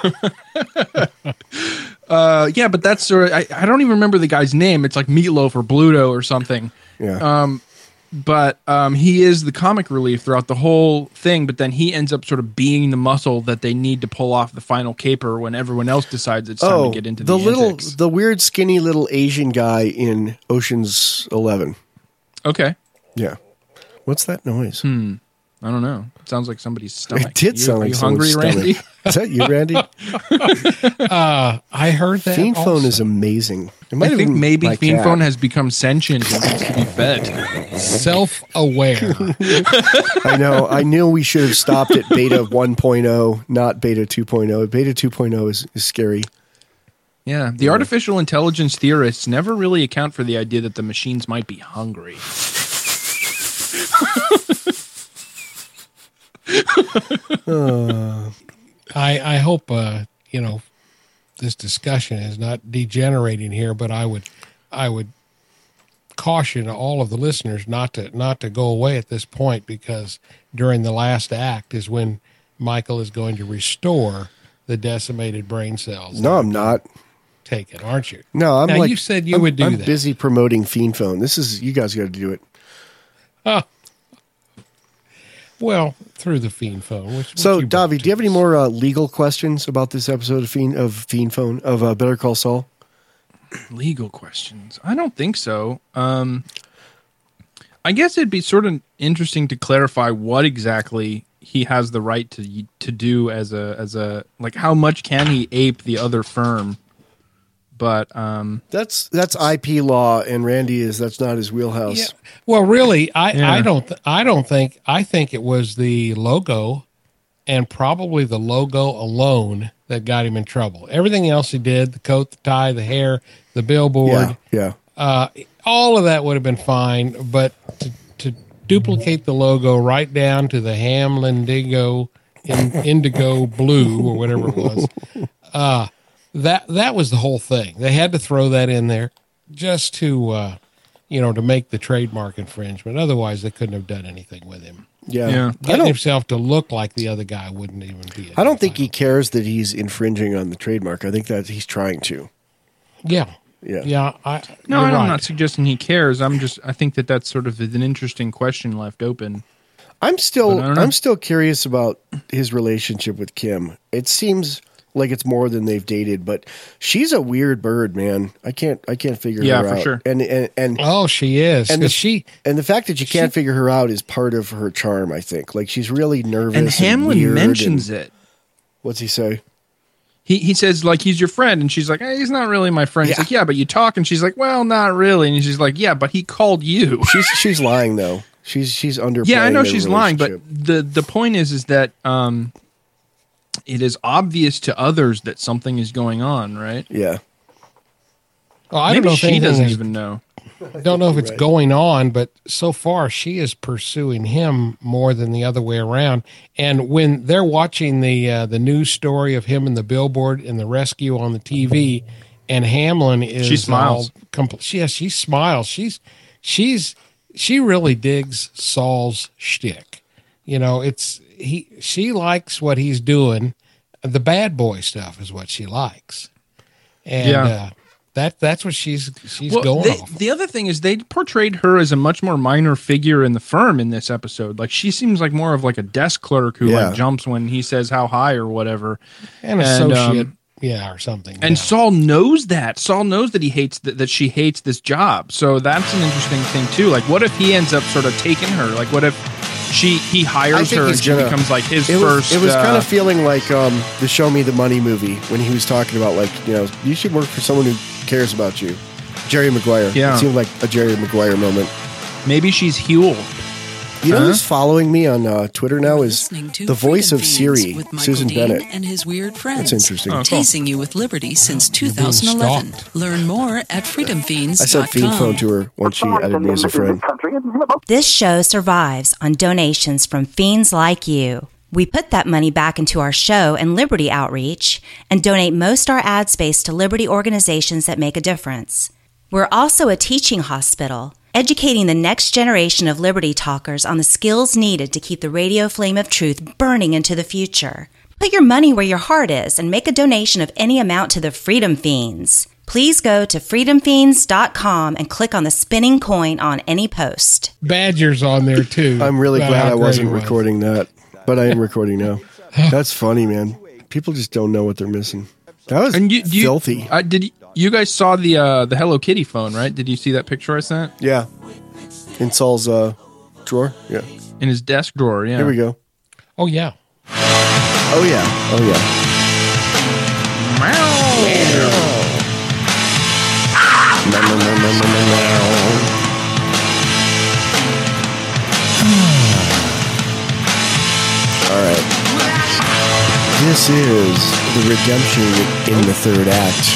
S3: uh, yeah, but that's sort of, I, I don't even remember the guy's name. It's like Meatloaf or Bluto or something.
S1: Yeah.
S3: Um, but um, he is the comic relief throughout the whole thing, but then he ends up sort of being the muscle that they need to pull off the final caper when everyone else decides it's time
S1: oh,
S3: to get into the,
S1: the little,
S3: antics.
S1: the weird skinny little Asian guy in Ocean's Eleven.
S3: Okay.
S1: Yeah. What's that noise?
S3: Hmm. I don't know. It sounds like somebody's stomach.
S1: It did
S3: you,
S1: sound
S3: are
S1: like
S3: you
S1: someone's
S3: hungry,
S1: stomach.
S3: Randy?
S1: Is that you, Randy?
S2: uh, I heard that.
S1: Fiend
S2: also.
S1: Phone is amazing. It might
S3: I
S1: have
S3: think
S1: been
S3: maybe
S1: my
S3: Fiend
S1: cat.
S3: Phone has become sentient and needs to be fed.
S2: Self-aware.
S1: I know. I knew we should have stopped at beta one point oh, not beta two point oh. Beta two point oh is, is scary.
S3: Yeah, the artificial intelligence theorists never really account for the idea that the machines might be hungry.
S1: uh,
S2: I I hope uh, you know this discussion is not degenerating here, but I would I would caution all of the listeners not to not to go away at this point, because during the last act is when Michael is going to restore the decimated brain cells.
S1: No, I'm not.
S2: Taken, aren't you?
S1: No, I'm
S2: now,
S1: like
S2: you said you
S1: I'm,
S2: would do
S1: I'm
S2: that.
S1: busy promoting Fiend Phone. This is you guys got to do it.
S2: Oh. Well, through the Fiend Phone. Which,
S1: So,
S2: which you
S1: Davi, do you have any more uh, legal questions about this episode of Fiend of Fiend Phone of uh, Better Call Saul?
S3: Legal questions? I don't think so. Um, I guess it'd be sort of interesting to clarify what exactly he has the right to to do as a as a like how much can he ape the other firm? But um,
S1: That's that's I P law, and Randy is that's not his wheelhouse.
S2: Yeah. Well, really, I,
S3: Yeah.
S2: I don't th- I don't think I think it was the logo, and probably the logo alone that got him in trouble. Everything else he did, the coat, the tie, the hair, the billboard,
S1: Yeah, yeah.
S2: uh, all of that would have been fine. But to, to duplicate the logo right down to the Hamlin Indigo, in, Indigo Blue or whatever it was, uh, that that was the whole thing. They had to throw that in there just to, uh, you know, to make the trademark infringement. Otherwise, they couldn't have done anything with him.
S1: Yeah.
S3: Yeah.
S1: I
S2: Getting
S1: don't,
S2: himself to look like the other guy wouldn't even be.
S1: I don't think he cares that he's infringing on the trademark. I think that he's trying to.
S2: Yeah.
S1: Yeah.
S2: Yeah. I,
S3: no,
S2: you're
S3: I'm
S2: right.
S3: not suggesting he cares. I'm just I think that that's sort of an interesting question left open.
S1: I'm still
S3: But I don't know.
S1: I'm still curious about his relationship with Kim. It seems like it's more than they've dated, but she's a weird bird, man. I can't I can't figure
S3: Yeah,
S1: her
S3: for
S1: out.
S3: sure.
S1: And and and
S2: Oh, she is.
S1: and
S2: 'Cause
S1: the,
S2: she
S1: and the fact that you can't figure her out is part of her charm, I think. Like she's really nervous.
S3: And Hamlin
S1: weird
S3: mentions
S1: and-
S3: it.
S1: What's he say?
S3: He he says like he's your friend, and she's like, hey, he's not really my friend. He's
S1: Yeah.
S3: like, yeah, but you talk, and she's like, well, not really, and she's like, yeah, but he called you.
S1: She's she's lying though. She's she's underplaying.
S3: Yeah, I know
S1: their
S3: she's lying, but
S1: relationship.
S3: the the point is is that um, it is obvious to others that something is going on, right?
S1: Yeah.
S2: Oh, I
S3: Maybe
S2: don't know if
S3: she
S2: anything
S3: doesn't
S2: is-
S3: even know.
S2: don't know if it's
S1: Right.
S2: going on, but so far she is pursuing him more than the other way around. And when they're watching the uh, the news story of him and the billboard and the rescue on the T V, and Hamlin is
S3: She smiles.
S2: all compl- yeah, she smiles. She's she's she really digs Saul's shtick. You know, it's he. She likes what he's doing. The bad boy stuff is what she likes, and
S3: Yeah.
S2: uh, that that's what she's she's
S3: Well,
S2: going
S3: they,
S2: off.
S3: the other thing is they portrayed her as a much more minor figure in the firm in this episode. Like she seems like more of like a desk clerk who
S1: Yeah.
S3: like jumps when he says how high or whatever.
S2: An
S3: And,
S2: associate,
S3: um,
S2: yeah, or something.
S3: And
S2: yeah.
S3: Saul knows that. Saul knows that he hates th- that she hates this job. So that's an interesting thing too. Like, what if he ends up sort of taking her? Like, what if she he
S1: I
S3: hires
S1: think
S3: her
S1: he's
S3: and she
S1: gonna-
S3: becomes like his
S1: It was,
S3: first?
S1: it was
S3: uh,
S1: kind of feeling like um, the Show Me the Money movie when he was talking about like, you know, you should work for someone who cares about you. Jerry Maguire.
S3: Yeah.
S1: It seemed like a Jerry Maguire moment.
S3: maybe she's Huel.
S1: You know
S3: Huh?
S1: who's following me on uh, Twitter now is
S6: Listening to
S1: the voice
S6: Freedom
S1: of
S6: Fiends
S1: Siri,
S6: with Michael
S1: Susan
S6: Dean
S1: Bennett.
S6: and his weird friends.
S1: That's interesting.
S3: Oh, cool.
S6: Tasing you with liberty since two thousand eleven. Learn more at freedom fiends
S1: I
S6: dot com.
S1: said Fiend Phone to her once she added me as a friend.
S7: This show survives on donations from fiends like you. We put that money back into our show and Liberty Outreach and donate most our ad space to Liberty organizations that make a difference. We're also a teaching hospital, educating the next generation of Liberty Talkers on the skills needed to keep the radio flame of truth burning into the future. Put your money where your heart is and make a donation of any amount to the Freedom Fiends. Please go to freedom fiends dot com and click on the spinning coin on any post.
S2: Badger's on there too.
S1: I'm really
S2: About
S1: glad
S2: how
S1: I
S2: great
S1: wasn't
S2: it was.
S1: recording that, but I am recording now. That's funny, man. People just don't know what they're missing. That was
S3: And you, do you,
S1: filthy.
S3: I, did you, you guys saw the uh, the Hello Kitty phone, right? Did you see that picture I sent?
S1: Yeah. In Saul's uh, drawer? Yeah.
S3: In his desk drawer, yeah.
S1: Here we go.
S2: Oh, yeah.
S1: Oh, yeah. Oh, yeah. Meow, meow, meow, meow, meow, meow. All right. This is the redemption in the third act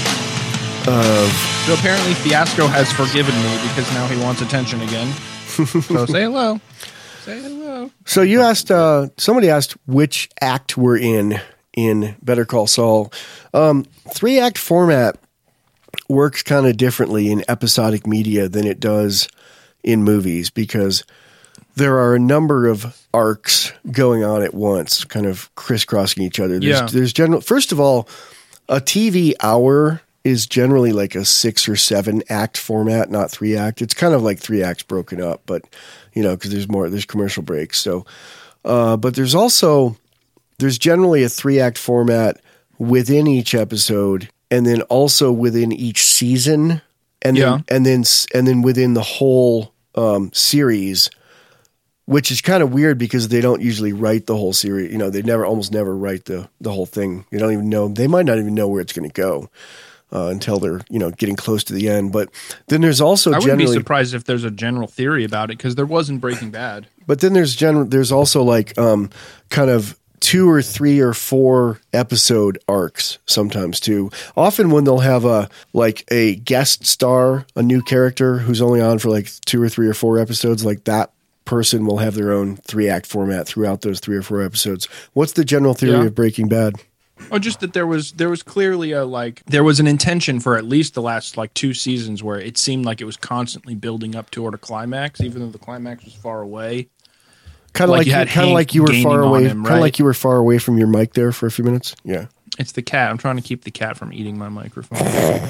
S1: of...
S3: So apparently Fiasco has forgiven me because now he wants attention again. So say hello. Say hello.
S1: So you asked, uh, somebody asked which act we're in in Better Call Saul. Um, three-act format works kind of differently in episodic media than it does in movies because there are a number of arcs going on at once, kind of crisscrossing each other. There's,
S3: Yeah.
S1: there's general. First of all, a T V hour is generally like a six or seven act format, not three act. It's kind of like three acts broken up, but you know, because there's more, there's commercial breaks. So, uh, but there's also there's generally a three act format within each episode, and then also within each season, and
S3: Yeah.
S1: then and then and then within the whole um, series. Which is kind of weird because they don't usually write the whole series. You know, they never, almost never write the, the whole thing. They don't even know. They might not even know where it's going to go uh, until they're, you know, getting close to the end. But then there's also
S3: I wouldn't
S1: generally,
S3: be surprised if there's a general theory about it because there wasn't Breaking Bad.
S1: but then there's general, there's also like um, kind of two or three or four episode arcs sometimes too. Often when they'll have a like a guest star, a new character who's only on for like two or three or four episodes, like that person will have their own three act format throughout those three or four episodes. What's the general theory
S3: Yeah.
S1: of Breaking Bad?
S3: Oh, just that there was there was clearly a like there was an intention for at least the last like two seasons where it seemed like it was constantly building up toward a climax, even though the climax was far away.
S1: Kind of
S3: Like
S1: like,
S3: you
S1: you
S3: had
S1: kind of
S3: Hank
S1: like you were
S3: gaining
S1: far
S3: on
S1: away,
S3: him,
S1: kind of
S3: right?
S1: like you were far away from your mic there for a few minutes. Yeah.
S3: It's the cat. I'm trying to keep the cat from eating my microphone.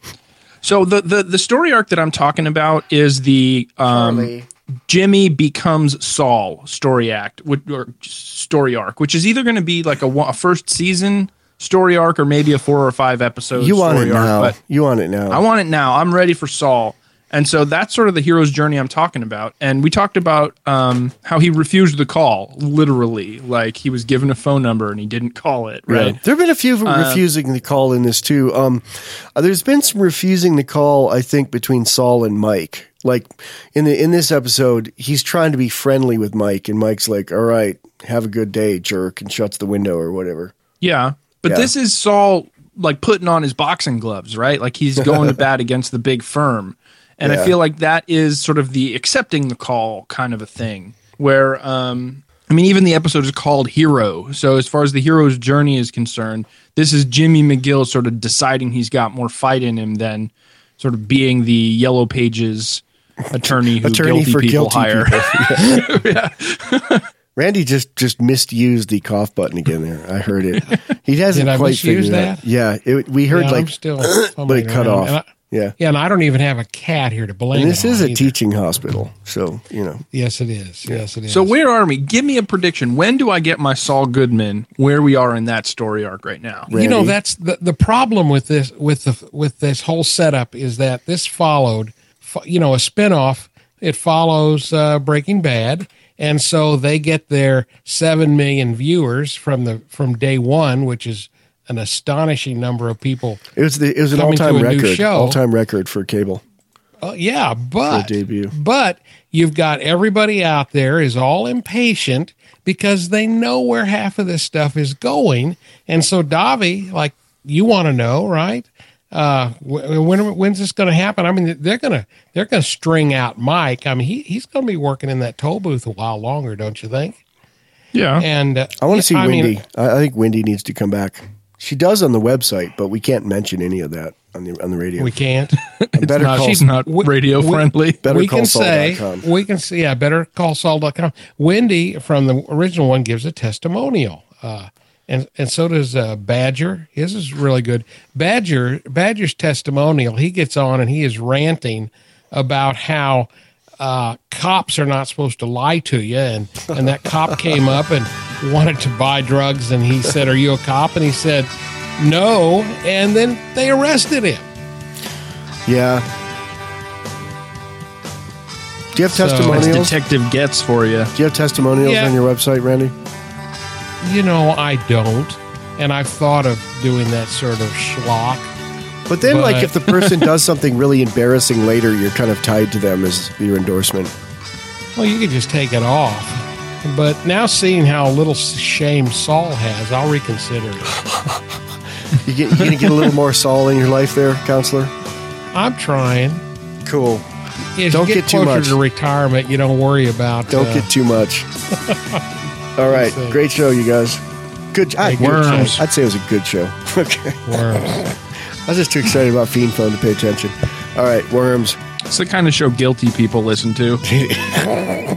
S3: So the, the the story arc that I'm talking about is the um, Jimmy becomes Saul story act which- or story arc, which is either going to be like a, one- a first season story arc or maybe a four or five episode.
S1: You want
S3: story
S1: it now.
S3: arc, but
S1: You want it now.
S3: I want it now. I'm ready for Saul. And so that's sort of the hero's journey I'm talking about. And we talked about um, how he refused the call, literally. Like he was given a phone number and he didn't call it, right?
S1: Yeah. There have been a few
S3: Uh,
S1: refusing the call in this too. Um, uh, there's been some refusing the call, I think, between Saul and Mike. Like in the in this episode, he's trying to be friendly with Mike, and Mike's like, "All right, have a good day, jerk," and shuts the window or whatever.
S3: Yeah. But
S1: Yeah.
S3: this is Saul like putting on his boxing gloves, right? Like he's going to bat against the big firm. And
S1: Yeah.
S3: I feel like that is sort of the accepting the call kind of a thing where, um, I mean, even the episode is called Hero. So as far as the hero's journey is concerned, this is Jimmy McGill sort of deciding he's got more fight in him than sort of being the Yellow Pages attorney who
S1: Attorney
S3: guilty
S1: for
S3: people
S1: guilty
S3: hire.
S1: people. Randy just just misused the cough button again there. I heard it. He hasn't
S2: Did I
S1: quite
S2: misuse
S1: figured it out.
S2: that?
S1: Yeah, it, we heard
S2: Yeah,
S1: like
S2: I'm still
S1: but
S2: fumbling
S1: it cut
S2: around.
S1: off.
S2: And I-
S1: yeah.
S2: Yeah, and I don't even have a cat here to blame.
S1: And this
S2: it
S1: is
S2: on
S1: a
S2: either.
S1: teaching hospital, so you know.
S2: Yes, it is. Yes, it is.
S3: So where are we? Give me a prediction. When do I get my Saul Goodman? Where we are in that story arc right now?
S2: You know, that's the the problem with this with the with this whole setup is that this followed, fo- you know, a spinoff. It follows uh, Breaking Bad, and so they get their seven million viewers from the from day one, which is an astonishing number of people.
S1: It was the it was an all
S2: coming to
S1: time
S2: a new
S1: record.
S2: show.
S1: All time record for cable.
S2: Uh, yeah, but
S1: For a debut.
S2: but you've got everybody out there is all impatient because they know where half of this stuff is going, and so Davi, like you want to know, right? Uh, wh- when when's this going to happen? I mean, they're gonna they're gonna string out Mike. I mean, he he's going to be working in that toll booth a while longer, don't you think?
S3: Yeah,
S2: and uh,
S1: I want to see
S2: I mean,
S1: Wendy. I, I think Wendy needs to come back. She does on the website, but we can't mention any of that on the on the radio.
S2: We can't.
S1: Better
S3: not,
S1: call,
S3: she's not radio
S2: we,
S3: friendly.
S1: Better
S2: we
S1: call
S2: can
S1: Saul
S2: say
S1: dot com.
S2: we can see. Yeah, better call Saul dot com. Wendy from the original one gives a testimonial, uh, and and so does uh, Badger. His is really good. Badger Badger's testimonial. He gets on and he is ranting about how uh, cops are not supposed to lie to you, and and that cop came up and wanted to buy drugs, and he said, "Are you a cop?" And he said, "No," and then they arrested him.
S1: Yeah. Do you have
S2: So-
S1: testimonials?
S3: That's Detective Gets for you.
S1: Do you have testimonials
S2: Yeah.
S1: on your website, Randy?
S2: You know, I don't, and I've thought of doing that sort of schlock.
S1: But then, like,
S2: But-
S1: if the person does something really embarrassing later, you're kind of tied to them as your endorsement.
S2: Well, you could just take it off. But now seeing how little shame Saul has, I'll reconsider it.
S1: You get, you gonna get a little more Saul in your life there, counselor?
S2: I'm trying.
S1: Cool.
S2: As
S1: Don't
S2: you
S1: get
S2: get
S1: too
S2: closer
S1: much.
S2: to retirement, you don't worry about.
S1: Don't
S2: uh,
S1: get too much. All right,
S2: see.
S1: great show, you guys. Good. I,
S2: Hey, worms.
S1: I'd say it was a good show. Okay.
S2: worms.
S1: I was just too excited about Fiend Phone to pay attention. All right, worms.
S3: It's the kind of show guilty people listen to.